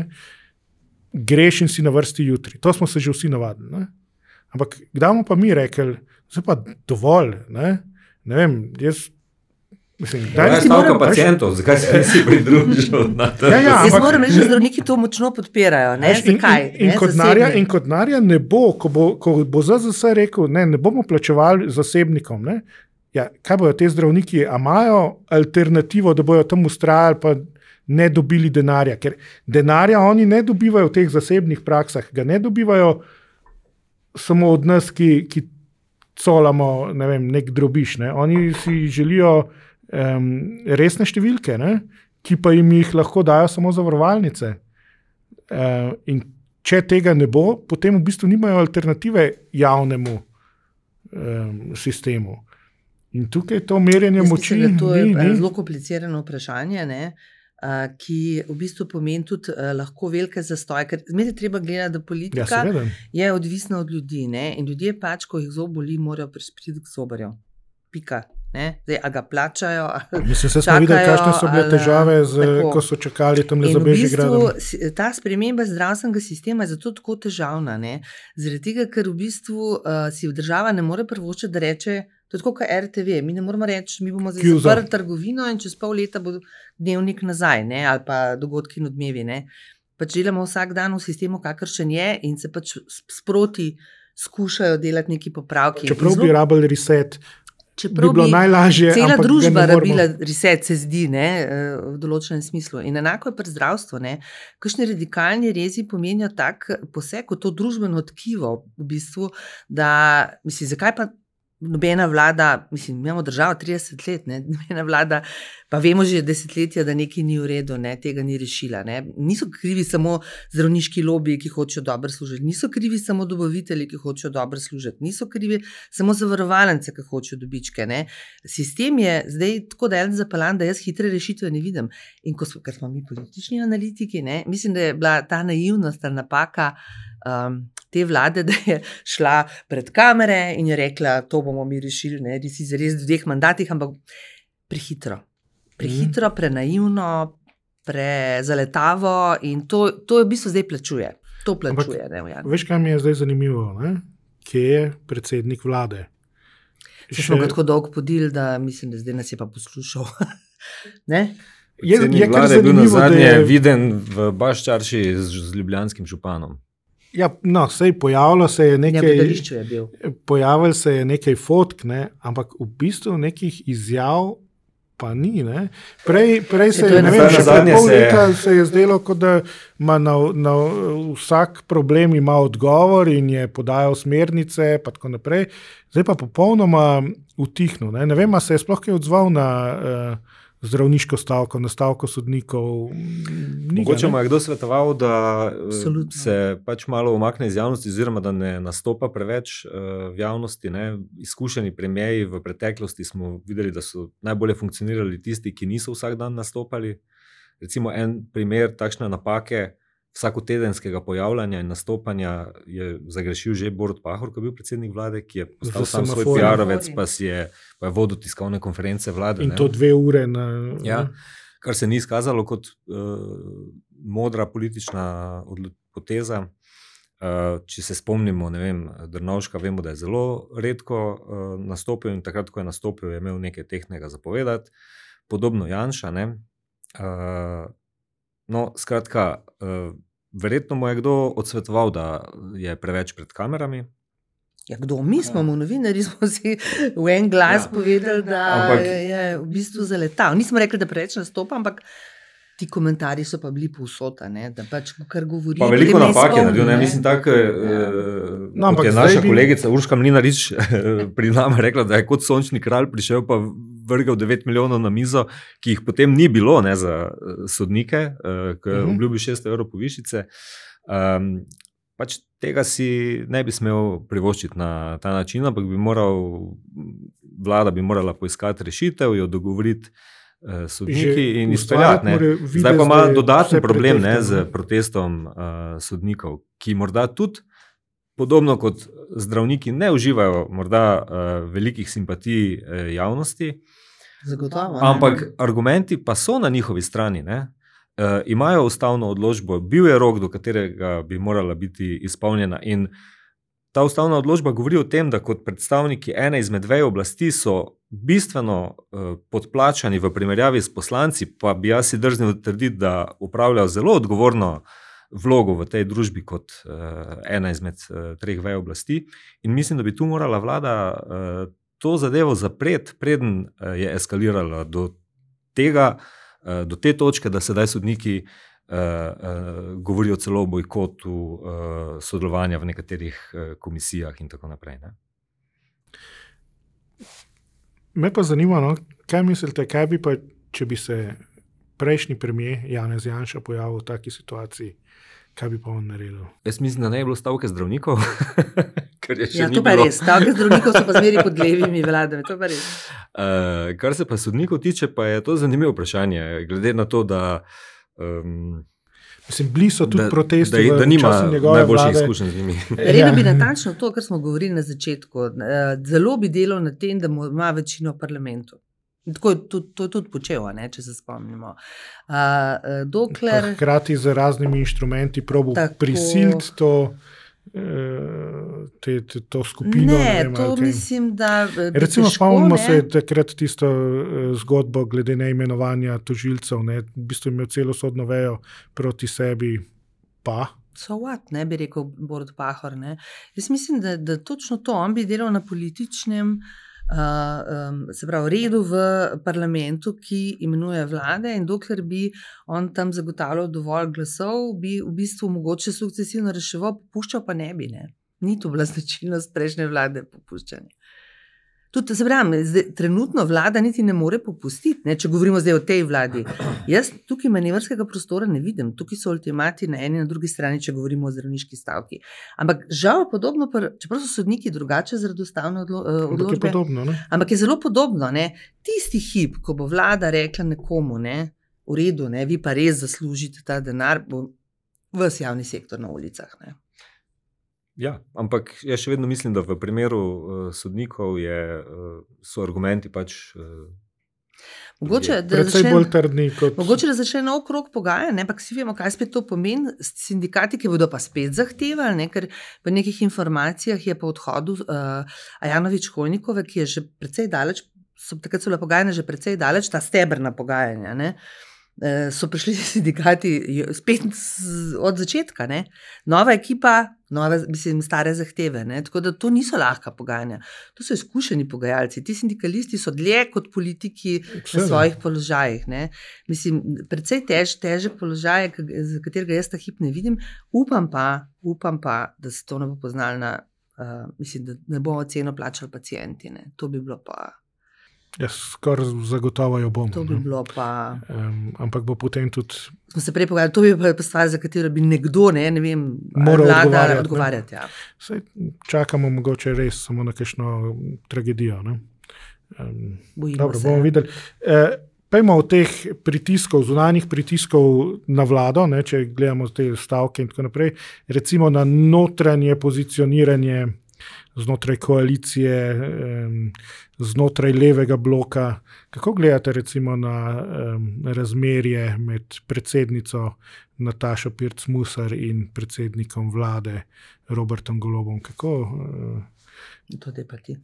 greš in si na vrsti jutri. To smo se že vsi navadili. Ne. Ampak kdaj bomo pa mi rekli, zdaj pa dovolj, ne, ne vem, jaz mislim, da je stavka pacientov, zakaj se nisi pridružil na to? Ja, ja, jaz ampak, moram reči, da zdravniki to močno podpirajo. Ne, in, zakaj? In, in, ne, kot narja, in kot narja ne bo, ko bo, ko bo Z Z S rekel, ne, ne bomo plačevali zasebnikom, ne. Ja, kaj bojo te zdravniki, a imajo alternativo, da bojo tam ustrajali pa ne dobili denarja, ker denarja oni ne dobivajo v teh zasebnih praksah, ga ne dobivajo samo od nas, ki, ki colamo, ne vem, nek drobiš, ne. Oni si želijo um, resne številke, ne, ki pa jim jih lahko dajo samo zavarovalnice. Uh, in če tega ne bo, potem v bistvu nimajo alternative javnemu um, sistemu. In tukaj to merjenje Jaz moči mislim, to je ni, ni. zelo komplicirano vprašanje, ne, a, ki v bistvu pomeni tudi a, lahko velike zastoje, ker zmeraj treba gledati, da politika Ja, je odvisna od ljudi, ne, in ljudje pač, ko jih zob boli, morajo priti k zobarju. Pika. Ne? Zdaj, a ga plačajo, ali Mislim, se smo videli, kakšne so bile težave, z, ko so čakali tam le za Bežigradom. V bistvu, ta sprememba zdravstvenega sistema je zato tako težavna, ne? Zaradi tega, ker v bistvu uh, si država ne more privoščiti, da reče, to je tako kot R T V, mi ne moramo reči, mi bomo zdaj zaprli trgovino in čez pol leta bo dnevnik nazaj, ne? Ali pa dogodki in odmevi. Ne? Pač delamo vsak dan v sistemu, kakršen je, in se pač sproti skušajo delati neki popravki. Čeprav bi rabili reset, Čeprav bi bilo bi najlažje, cela ampak družba rabila reset, se zdi, ne, v določenem smislu. In enako je pri zdravstvu. Kakšni radikalni rezi pomenijo tak poseg v to družbeno tkivo, v bistvu, da, mislim, zakaj pa nobena vlada, mislim, imamo državo trideset let, ne, nobena vlada, pa vemo že desetletja, da nekaj ni v redu, ne, tega ni rešila. Ne. Niso krivi samo zdravniški lobiji, ki hočejo dobro služiti, niso krivi samo dobavitelji, ki hočejo dobro služiti, niso krivi samo zavarovalnice, ki hočejo dobičke. Ne. Sistem je zdaj tako delen zapeljan, da jaz hitre rešitve ne vidim. In ko smo, ker smo mi politični analitiki, ne, mislim, da je bila ta naivnost, ta napaka um, te vlade, da je šla pred kamere in je rekla, to bomo mi rešili, ne, res v dveh mandatih, ampak prehitro. Prehitro, prenaivno, prezaletavo in to, to v bistvu zdaj plačuje. To plačuje. Ampak, ne, veš, kaj mi je zdaj zanimivo? Ne? Kje je predsednik vlade? Se smo ga tako dolgo podili, da mislim, da zdaj nas je pa poslušal. Ne? Je, je kar je bil na zadnje je... viden v Baščarši z, z ljubljanskim županom. Ja, no, sej pojavilo se je nekaj, je bil. pojavilo se je nekaj fotk, ne, ampak v bistvu nekih izjav pa ni, ne. Prej, prej se je, ne vem, še pred pol leta se je zdelo, kot da ima na, na vsak problem ima odgovor in je podajal smernice, pa tako naprej. Zdaj pa popolnoma utihnil, ne. Ne vem, a se je sploh kaj odzval na, zdravniško stavko, na stavko sodnikov. Mogoče mu je kdo svetoval, da Absolutno. se pač malo umakne iz javnosti, oziroma da ne nastopa preveč uh, v javnosti. Ne? Izkušeni premierji v preteklosti smo videli, da so najbolje funkcionirali tisti, ki niso vsak dan nastopali. Recimo en primer takšne napake vsakotedenskega pojavljanja in nastopanja je zagrešil že Borut Pahor, ko je bil predsednik vlade, ki je postal sam svoj P R-ovec, pa, je, pa je vodil tiskovne konference vlade. In ne? to dve ure. Na, ja, kar se ni izkazalo kot uh, modra politična poteza. Uh, če se spomnimo, ne vem, Drnovška, vemo, da je zelo redko uh, nastopil in takrat, ko je nastopil, je imel nekaj tehnega zapovedati. Podobno Janša, ne. Uh, no, skratka, uh, verjetno mu je kdo odsvetoval, da je preveč pred kamerami. Ja, kdo? Mi smo mu novinarji, smo si v en glas ja. povedali, da ampak, je v bistvu zaletal. Nismo rekli, da preveč nastopa, ampak ti komentarji so pa bili povsod, da pač kar govori. Pa veliko napak je naredil, ne, mislim tako, ja. no, kot je naša bi... kolegica Urška Mlinarič pri nama rekla, da je kot sončni kralj prišel pa vrgal devet milijonov na mizo, ki jih potem ni bilo, ne, za sodnike, ki je uh-huh. obljubil šeststo evrov povišice. Um, pač tega si ne bi smel privoščiti na ta način, ampak bi moral, vlada bi morala poiskati rešitev, jo dogovoriti sodniki in izpeljati. Zdaj pa ima dodatni problem ne, z protestom uh, sodnikov, ki morda tudi, podobno kot zdravniki, ne uživajo morda uh, velikih simpatij uh, javnosti, Zagotovo, ampak ne. Argumenti pa so na njihovi strani. Ne. Uh, imajo ustavno odločbo, bil je rok, do katerega bi morala biti izpolnjena in ta ustavna odločba govori o tem, da kot predstavniki ene izmed vej oblasti so bistveno uh, podplačani v primerjavi s poslanci, pa bi jaz si drznil trditi, da upravljajo zelo odgovorno vlogo v tej družbi kot uh, ena izmed uh, treh vej oblasti. In mislim, da bi tu morala vlada uh, to zadevo zapreti, preden uh, je eskalirala do tega, uh, do te točke, da sedaj sodniki Uh, uh, govorijo celo o bojkotu uh, sodelovanja v nekaterih uh, komisijah in tako naprej. Ne? Me pa zanima, no, kaj mislite, kaj bi pa, če bi se prejšnji premier Janez Janša pojavil v taki situaciji, kaj bi pa on naredil? Jaz mislim, da ne je bilo stavke zdravnikov. Ja, to pa res. Stavke zdravnikov so pa zmeri pod levimi vladami, to pa res. Uh, kar se pa sodnikov tiče, pa je to zanimivo vprašanje, glede na to, da Um, Mislim, bili so tudi da, protesti, da, da nima najboljših vlade. izkušenj z njimi. Redno bi natančno to, kar smo govorili na začetku. Zelo bi delal na tem, da ima večino v parlamentu. Tako je to, to je tudi počel, ne, če se spomnimo. Uh, dokler... Hkrati z raznimi inštrumenti probo prisiliti to, te, te, to skupino. Ne, ne vem, to kaj. Mislim, da... Recimo, spomnimo se takrat tisto zgodbo glede neimenovanja tožilcev, ne, v bistvu imel celo sodno vejo proti sebi, pa... So what, ne bi rekel Borut Pahor, ne. Jaz mislim, da, da točno to, on bi delal na političnem Uh, um, se pravi, redu v parlamentu, ki imenuje vlade, in dokler bi on tam zagotavljal dovolj glasov, bi v bistvu mogoče sukcesivno reševal, popuščal pa ne bi. Ne? Ni to bila značilnost prejšnje vlade popuščanje. Tudi, se pravi, zdaj, trenutno vlada niti ne more popustiti, ne? Če govorimo zdaj o tej vladi. Jaz tukaj manevrskega prostora ne vidim, tukaj so ultimati na eni in na drugi strani, če govorimo o zdravniški stavki. Ampak žal podobno, čeprav so sodniki drugače zaradi ustavne odlo odločbe, je podobno, ne? Ampak je zelo podobno. Ne? Tisti hip, ko bo vlada rekla nekomu, ne, v redu, ne, vi pa res zaslužite ta denar, bo ves javni sektor na ulicah. Ne? Ja, ampak jaz še vedno mislim, da v primeru uh, sodnikov je, uh, so argumenti pač uh, mogoče, da predvsej začne, bolj trdni kot... Mogoče, da začne nov krog pogajanj, ampak vsi vemo, kaj spet to pomeni. Sindikati, ki bodo pa spet zahtevali, ne, ker v nekih informacijah je po odhodu uh, Ajanović Hojnikove, ki je že precej daleč, so takrat so bila pogajanja že precej daleč, ta stebrna pogajanja, ne, so prišli sindikati spet od začetka, ne? Nova ekipa, nove, mislim, stare zahteve, ne? Tako da to niso lahka pogajanja. To so izkušeni pogajalci. Ti sindikalisti so dlje kot politiki na svojih položajih. Ne? Mislim, precej tež, težek položaj, za katerega jaz ta hip ne vidim. Upam pa, upam pa, da se to ne bo poznalo na, uh, mislim, da ne bomo ceno plačali pacienti. Ne? To bi bilo pa... Jaz skoraj zagotovo jo bom. To bi bilo pa... Um, ampak bo potem tudi... Smo se prej pogovarjali, to bi pa stvar, za katero bi nekdo, ne, ne vem, moral vlada odgovarjati. odgovarjati ja. Saj čakamo mogoče res samo na kakšno tragedijo. Ne? Um, dobro, se. bomo videli. E, Pejmo od teh pritiskov, zunanjih pritiskov na vlado, ne, če gledamo te stavke in tako naprej, recimo na notranje pozicioniranje znotraj koalicije, znotraj levega bloka. Kako gledate recimo na um, razmerje med predsednico Natašo Pirc Musar in predsednikom vlade Robertom Golobom? Kako... Uh... To je pa ti.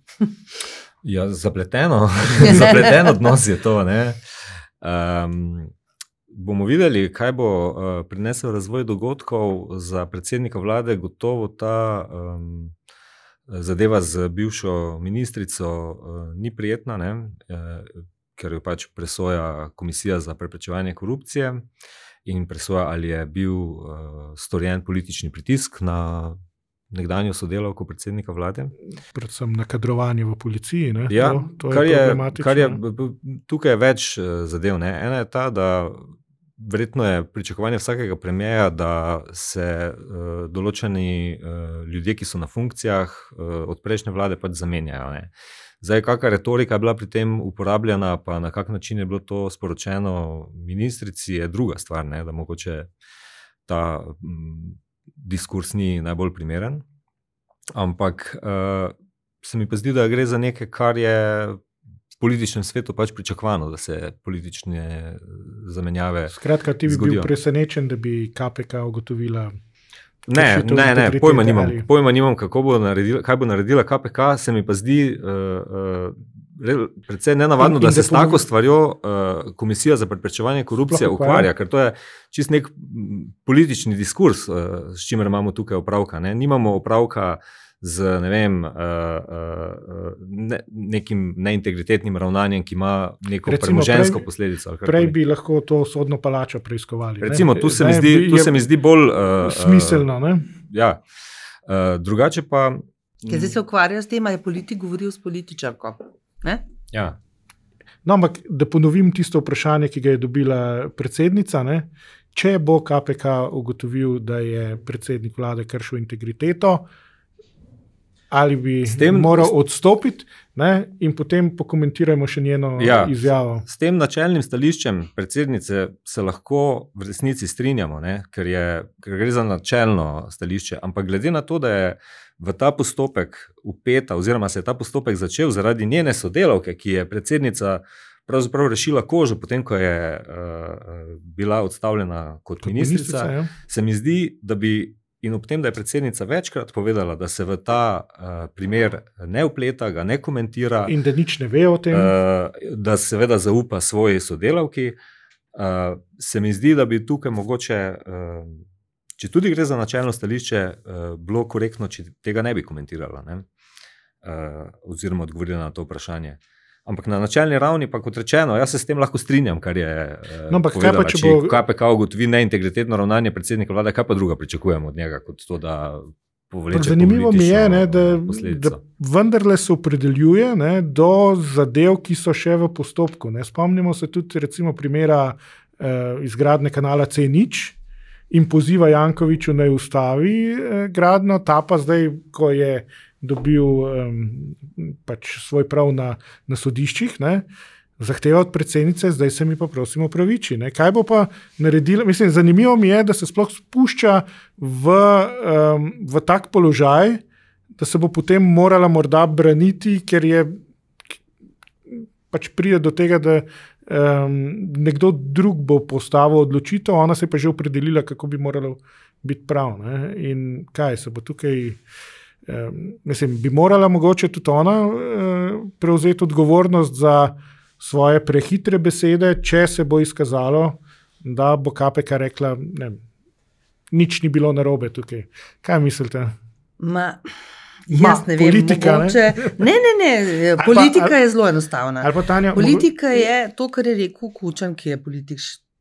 Ja, zapleteno. Zapleten odnos je to, ne. Um, bomo videli, kaj bo uh, prinesel razvoj dogodkov za predsednika vlade, gotovo ta um, zadeva z bivšo ministrico uh, ni prijetna, ne, uh, ker jo pač presoja Komisija za preprečevanje korupcije in presoja, ali je bil uh, storjen politični pritisk na nekdanjo sodelavko predsednika vlade. Predvsem na kadrovanje v policiji. Ne? Ja, to, to kar je je, kar je, tukaj je več zadev. Ne? Ena je ta, da verjetno je pričakovanje vsakega premierja, da se uh, določeni uh, ljudje, ki so na funkcijah uh, od prejšnje vlade, pač zamenjajo. Ne? Zdaj, kakšna retorika je bila pri tem uporabljena, pa na kak način je bilo to sporočeno ministrici, je druga stvar, ne? Da mogoče ta m, diskurs ni najbolj primeren, ampak uh, se mi pa zdi, da gre za nekaj, kar je v političnem svetu pač pričakovano, da se politične zamenjave Skratka, ti bi zgodijo. bil presenečen, da bi K P K ugotovila... Ne, ne, ne, pojma nimam, pojma nimam, kako bo naredila, kaj bo naredila K P K, se mi pa zdi uh, uh, predvsej nenavadno, in, in da se s tako stvarjo uh, Komisija za preprečevanje korupcije ukvarja, ker to je čist nek politični diskurs, uh, s čimer imamo tukaj opravka. Ne? Nimamo opravka z ne vem, uh, uh, ne, nekim neintegritetnim ravnanjem, ki ima neko premoženjsko prej, posledico. Prej bi lahko to sodno palačo preiskovali. Recimo, tu se, ne, mi, zdi, tu se mi zdi bolj... Uh, smiselno, ne? Ja. Uh, drugače pa... Ker zdaj se ukvarja s tem, je politik govoril s političarko. Ne? Ja. No, ampak da ponovim tisto vprašanje, ki ga je dobila predsednica, ne? Če bo K P K ugotovil, da je predsednik vlade kršil integriteto, ali bi s tem moral odstopiti, ne? In potem pokomentirajmo še njeno ja, izjavo. S tem načelnim stališčem predsednice se lahko v resnici strinjamo, ne? Ker, je, ker gre za načelno stališče, ampak glede na to, da je v ta postopek upeta, oziroma se je ta postopek začel zaradi njene sodelavke, ki je predsednica pravzaprav rešila kožo, potem ko je uh, bila odstavljena kot, kot ministrica, ministrica ja. Se mi zdi, da bi in ob tem, da je predsednica večkrat povedala, da se v ta uh, primer ne vpleta, ga ne komentira. In da nič ne ve o tem. Uh, da seveda zaupa svoji sodelavki. Uh, se mi zdi, da bi tukaj mogoče, uh, če tudi gre za načelno stališče, uh, bilo korektno, če tega ne bi komentirala, ne? Uh, oziroma odgovorila na to vprašanje. Ampak na načelni ravni, pa kot rečeno, jaz se s tem lahko strinjam, kar je no, povedala. Pa, če če bo... K P K ugotovi neintegritetno ravnanje predsednika vlade, kaj pa druga pričakujemo od njega, kot to, da povleče zanimivo mi je, ne, da, da vendarle se opredeljuje ne, do zadev, ki so še v postopku. Ne. Spomnimo se tudi recimo primera eh, izgradnje kanala C nič in poziva Jankoviću naj ustavi eh, gradno, ta pa zdaj, ko je dobil um, pač svoj prav na, na sodiščih, ne, zahteva od predsednice, zdaj se mi pa prosim opraviči. Ne. Kaj bo pa naredila? Mislim, zanimivo mi je, da se sploh spušča v, um, v tak položaj, da se bo potem morala morda braniti, ker je pač pride do tega, da um, nekdo drug bo postavil odločitev, ona se je pa že opredelila, kako bi moralo biti prav. Ne. In kaj se bo tukaj... Um, mislim, bi morala mogoče tudi ona uh, prevzeti odgovornost za svoje prehitre besede, če se bo izkazalo, da bo K P K rekla, ne, nič ni bilo narobe tukaj. Kaj mislite? Ma, jaz ne vem, politika, mogoče... Ne, ne, ne, politika pa, ali, je zelo enostavna. Ali pa Tanja, politika mogo... je to, kar je rekel Kučan, ki je politik koliko,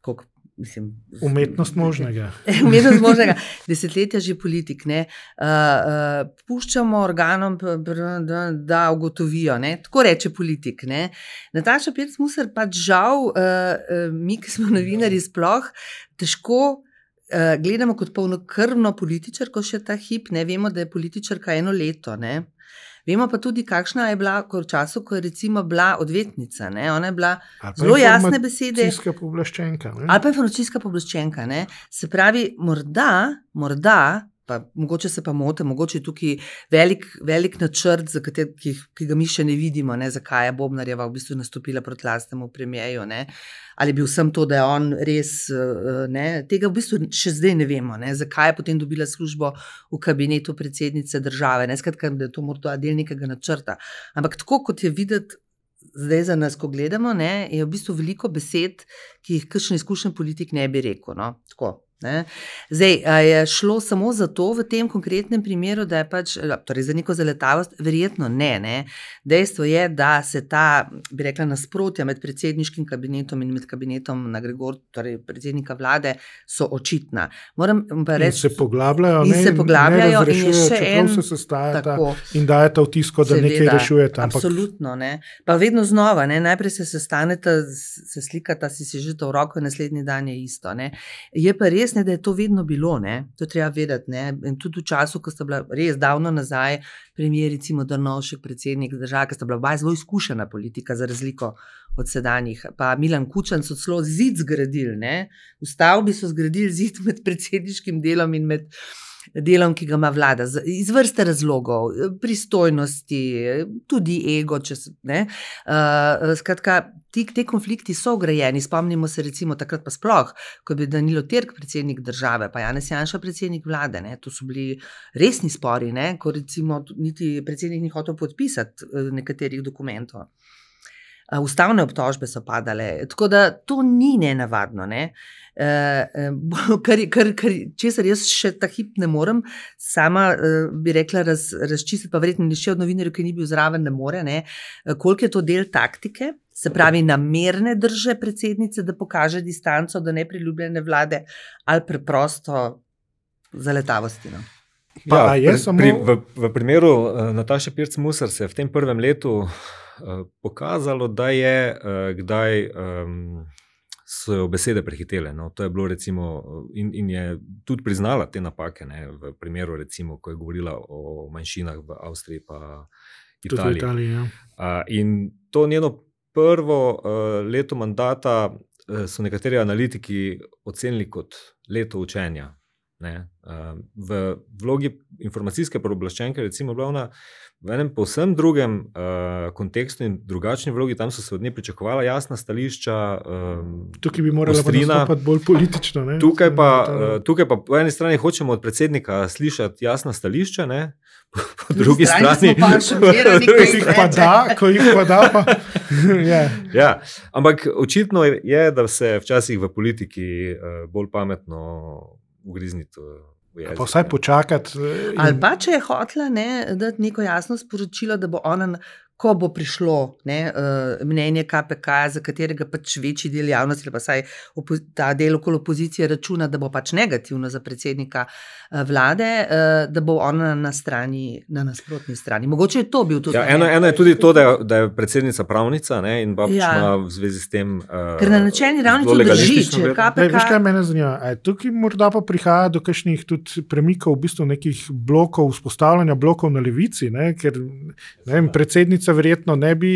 Mislim, umetnost možnega. Umetnost možnega. Desetletja že politik. Ne? Uh, uh, puščamo organom, da, da ugotovijo. Ne? Tako reče politik. Ne? Nataša Pirc Musar pač žal, uh, uh, mi, ki smo novinarji, sploh težko uh, gledamo kot polnokrvno političarko še ta hip. Ne? Vemo, da je političarka eno leto. Ne? Vemo pa tudi, kakšna je bila v času, ko je recimo bila odvetnica. Ne? Ona je bila zelo jasne besede. Informacijska pooblaščenka. Ali pa informacijska pooblaščenka. Ne? Se pravi, morda, morda, pa mogoče se pa motim, mogoče je tukaj velik, velik načrt, za kater, ki, ki ga mi še ne vidimo, ne? Zakaj je Bobnarjeva v bistvu nastopila proti lastnemu premierju. Ne? Ali bil sem to, da je on res, ne? Tega v bistvu še zdaj ne vemo, ne? Zakaj je potem dobila službo v kabinetu predsednice države, ne? Skratka, da je to morda del nekega načrta. Ampak tako, kot je videti zdaj za nas, ko gledamo, ne? Je v bistvu veliko besed, ki jih kakšen izkušen politik ne bi rekel. No? Tako. Ne? Zdaj, je šlo samo za to v tem konkretnem primeru, da je pač, torej za neko zaletavost, verjetno ne, ne. Dejstvo je, da se ta, bi rekla, nasprotja med predsedniškim kabinetom in med kabinetom na Gregor, torej predsednika vlade, so očitna. Moram pa reči, in se poglabljajo, in ne, se poglabljajo ne in je še en, se sestajata in dajeta vtisko, da seveda, nekaj rešujeta. Ampak... Absolutno, ne. Pa vedno znova, ne, najprej se sestaneta, se slikata, si si že to v roko, naslednji dan je isto, ne. Je pa res, ne, da je to vedno bilo, ne, to treba vedeti, ne, in tudi v času, ko sta bila res davno nazaj, premier recimo Drnovšek, predsednik države, ki sta bila oba zelo izkušena politika, za razliko od sedanjih, pa Milan Kučan so celo zid zgradili, ne, v stavbi so zgradili zid med predsedniškim delom in med delom, ki ga ima vlada, iz vrste razlogov, pristojnosti, tudi ego, če se, ne, uh, skratka, ti, te konflikti so ugrajeni, spomnimo se recimo takrat pa sploh, ko je bil Danilo Terk predsednik države, pa Janez Janša predsednik vlade, ne, to so bili resni spori, ne, ko recimo niti predsednik ni hotel podpisati nekaterih dokumentov. Ustavne obtožbe so padale, tako da to ni nenavadno, ne. Uh, kar, kar, kar, česar jaz še ta hip ne morem sama, uh, bi rekla, raz, razčistiti, pa verjetno nišče od novinarjev, ki ni bil zraven, ne more, ne, koliko je to del taktike, se pravi namerne drže predsednice, da pokaže distanco do nepriljubljene vlade, ali preprosto zaletavosti, no. Pa, ja, je samo... pri, v, v primeru uh, Nataše Pirc Musar se je v tem prvem letu uh, pokazalo, da je uh, kdaj um, so jo besede prehitele. No. To je bilo recimo in, in je tudi priznala te napake, ne, v primeru recimo, ko je govorila o manjšinah v Avstriji pa Italiji. Tudi v Italiji, ja. uh, in to njeno prvo uh, leto mandata uh, so nekateri analitiki ocenili kot leto učenja. Ne. Uh, v vlogi informacijske pooblaščenke recimo bila ona v enem povsem drugem uh, kontekstu in drugačni vlogi, tam so se od nje pričakovala jasna stališča. Um, tukaj bi morala pa nastopati bolj politično. Ne? Tukaj, pa, uh, tukaj pa po eni strani hočemo od predsednika slišati jasna stališča, ne? Po, po drugi strani... Pa jih pa da, ko jih pa da, pa... yeah. Ja, ampak očitno je, da se včasih v politiki uh, bolj pametno ugrizniti v jezik. Pa vsaj počakati. In... Ali pa, če je hotela, ne, dati neko jasno sporočilo, da bo ona, ko bo prišlo, ne, uh, mnenje K P K, za katerega pač večji del javnosti, ali pa saj ta del okoli opozicije računa, da bo pač negativno za predsednika uh, vlade, uh, da bo ona na strani, na nasprotni strani. Mogoče je to bil to. Ja, eno, eno je tudi to, da je, da je predsednica pravnica, ne, in Babič ja. ima v zvezi s tem uh, ker na načelni ravni to drži, če K P K... Lej, veš, kaj mene zanima? E, tukaj morda pa prihaja do kakšnih tudi premikov, v bistvu nekih blokov, vzpostavljanja blokov na levici, ne, ker ne vem, predsednica verjetno ne bi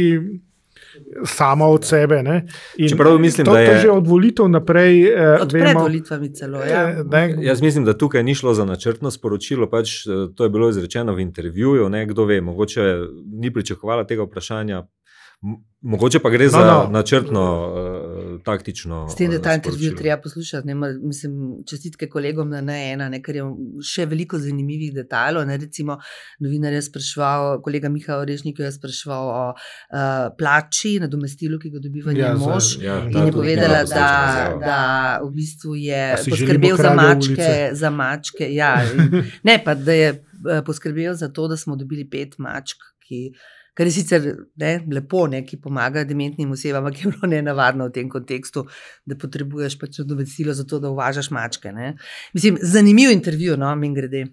sama od sebe. Ne? Čeprav mislim, to, da je... To že od volitev naprej eh, od vemo... pred volitvami celo, ja. Ne? Jaz mislim, da tukaj ni šlo za načrtno sporočilo, pač to je bilo izrečeno v intervjuju, ne, kdo ve, mogoče ni pričakovala tega vprašanja, mogoče pa gre no, za no. načrtno, uh, taktično s tem, da ta intervju treba poslušati. Ne, mislim, čestitke kolegom na N ena, ne, ker je še veliko zanimivih detajlov. Ne, recimo, novinar je spraševal, kolega Miha Orešnik je spraševal o uh, plači, nadomestilu, ki ga dobiva njen ja, mož. Ja, in je povedala, da, da v bistvu je poskrbel za mačke, za mačke. Ja, in, ne, pa da je poskrbel za to, da smo dobili pet mačk, ki Kar je sicer ne, lepo, ne, ki pomaga dementnim osebam, ampak je bilo nenavadno v tem kontekstu, da potrebuješ pač nadomestilo za to, da uvažaš mačke. Ne. Mislim, zanimiv intervju, no, mimogrede.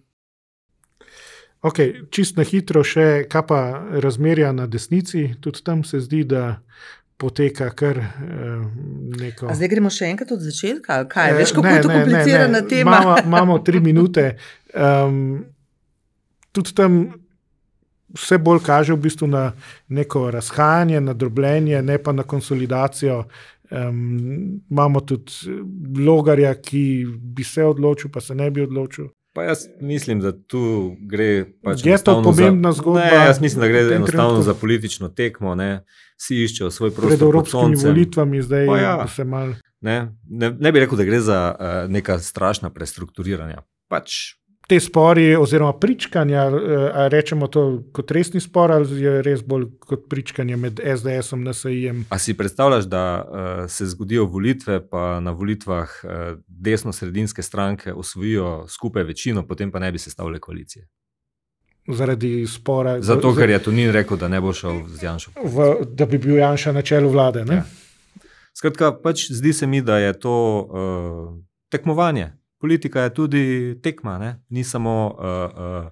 Ok, čist na hitro še, kaj pa razmerja na desnici, tudi tam se zdi, da poteka kar eh, neko... A zdaj gremo še enkrat od začetka? Kaj, veš, kako ne, je to komplicirana ne, ne. tema? Mamo, imamo tri minute. Um, tudi tam vse bolj kaže v bistvu na neko razhajanje, na drobljenje, ne pa na konsolidacijo. Um, imamo tudi Logarja, ki bi se odločil, pa se ne bi odločil. Pa jaz mislim, da tu gre pač je to pomembna za, zgodba. Ne, jaz mislim, da gre enostavno za politično tekmo, ne. Vsi iščejo svoj prostor pod soncem. Pred evropskimi volitvami zdaj ja, se mal... Ne, ne, ne bi rekel, da gre za uh, neka strašna prestrukturiranja. Pač te spori oziroma pričkanja, a rečemo to kot resni spor, ali je res bolj kot pričkanje med es de esom, en es i-jem? A si predstavljaš, da uh, se zgodijo volitve, pa na volitvah uh, desno-sredinske stranke osvojijo skupaj večino, potem pa ne bi sestavile koalicije? Zaradi spora... Zato, ker je Tonin rekel, da ne bo šel z Janšo. V, da bi bil Janša na čelu vlade, ne? Ja. Skratka, pač zdi se mi, da je to uh, tekmovanje. Politika je tudi tekma, ne? Ni samo uh,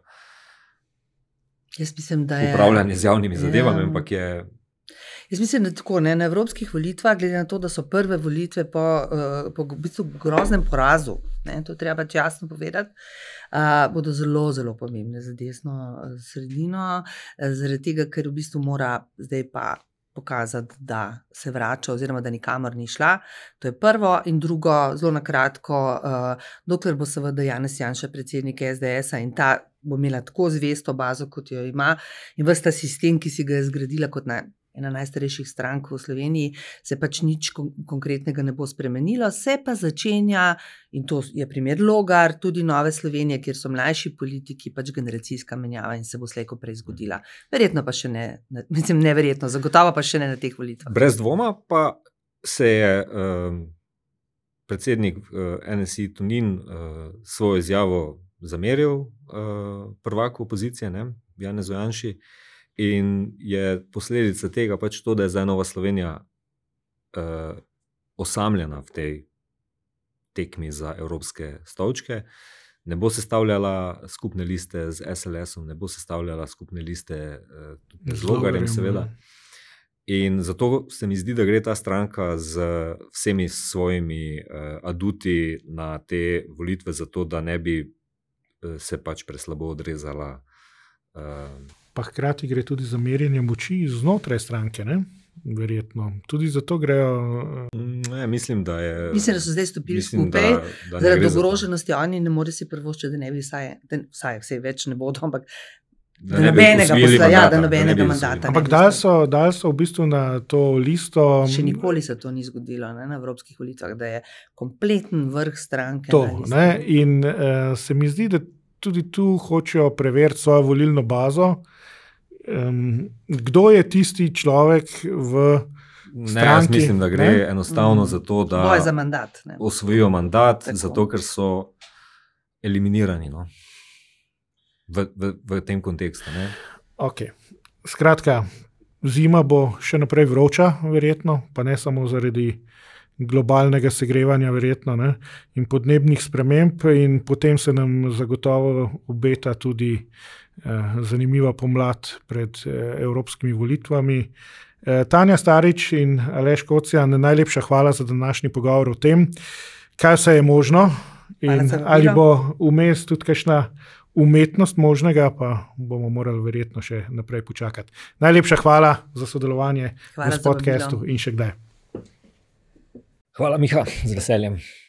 uh, Jaz mislim, da je... upravljanje z javnimi zadevami, ja. ampak je... Jaz mislim, da tako, ne, na evropskih volitvah, glede na to, da so prve volitve po, uh, po v bistvu groznem porazu, ne, to treba jasno povedati, uh, bodo zelo, zelo pomembne za desno sredino, uh, zaradi tega, ker v bistvu mora zdaj pa pokazati, da se vrača oziroma da nikamor ni šla. To je prvo in drugo, zelo na kratko, uh, dokler bo seveda Janez Janša predsednik es de esa in ta bo imela tako zvesto bazo, kot jo ima, in ves ta sistem, ki si ga je zgradila kot na ena najstarejših strank v Sloveniji, se pač nič kon- konkretnega ne bo spremenilo, se pa začenja, in to je primer Logar, tudi Nove Slovenije, kjer so mlajši politiki, pač generacijska menjava in se bo slejko prej zgodila. Verjetno pa še ne, ne, mislim neverjetno, zagotovo pa še ne na teh volitvah. Brez dvoma pa se je uh, predsednik uh, en es i Tonin uh, svojo izjavo zameril uh, prvaku opozicije, ne, Janezu Janši, in je posledica tega pač to, da je zdaj Nova Slovenija uh, osamljena v tej tekmi za evropske stolčke. Ne bo sestavljala skupne liste z es el esom, ne bo sestavljala skupne liste uh, tudi z Logarjem, seveda. In zato se mi zdi, da gre ta stranka z vsemi svojimi uh, aduti na te volitve, zato da ne bi uh, se pač preslabo odrezala. Uh, Pa hkrati gre tudi za merjenje moči znotraj stranke, ne? Verjetno. Tudi zato grejo... Ne, mislim, da je... Mislim, da so zdaj stopili mislim, skupaj, da, da zaradi ogroženosti oni ne more si prvoščiti, da ne bi vsaj, da, vsaj vse več ne bodo, ampak da, da nobenega posla, ja, da nobenega mandata. Ampak dali so, dali so v bistvu na to listo... Še nikoli se to ni zgodilo, ne, na evropskih volitvah, da je kompleten vrh stranke. To, ne, in uh, se mi zdi, da tudi tu hočejo preveriti svojo volilno bazo. Um, kdo je tisti človek v stranki? Ne, jaz mislim, da gre ne? enostavno mm. za to, da Boj za mandat, ne? osvojijo mandat, tako. Zato ker so eliminirani, no? v, v, v tem kontekstu. Ne? Ok. Skratka, zima bo še naprej vroča, verjetno, pa ne samo zaradi globalnega segrevanja, verjetno, ne? In podnebnih sprememb, in potem se nam zagotovo obeta tudi eh, zanimiva pomlad pred eh, evropskimi volitvami. Eh, Tanja Starič in Aleš Kocijan, najlepša hvala za današnji pogovor o tem, kaj vse je možno in ali bo vmes tudi kakšna umetnost možnega, pa bomo morali verjetno še naprej počakati. Najlepša hvala za sodelovanje v podcastu in še kdaj. Hvala, Miha, z veseljem.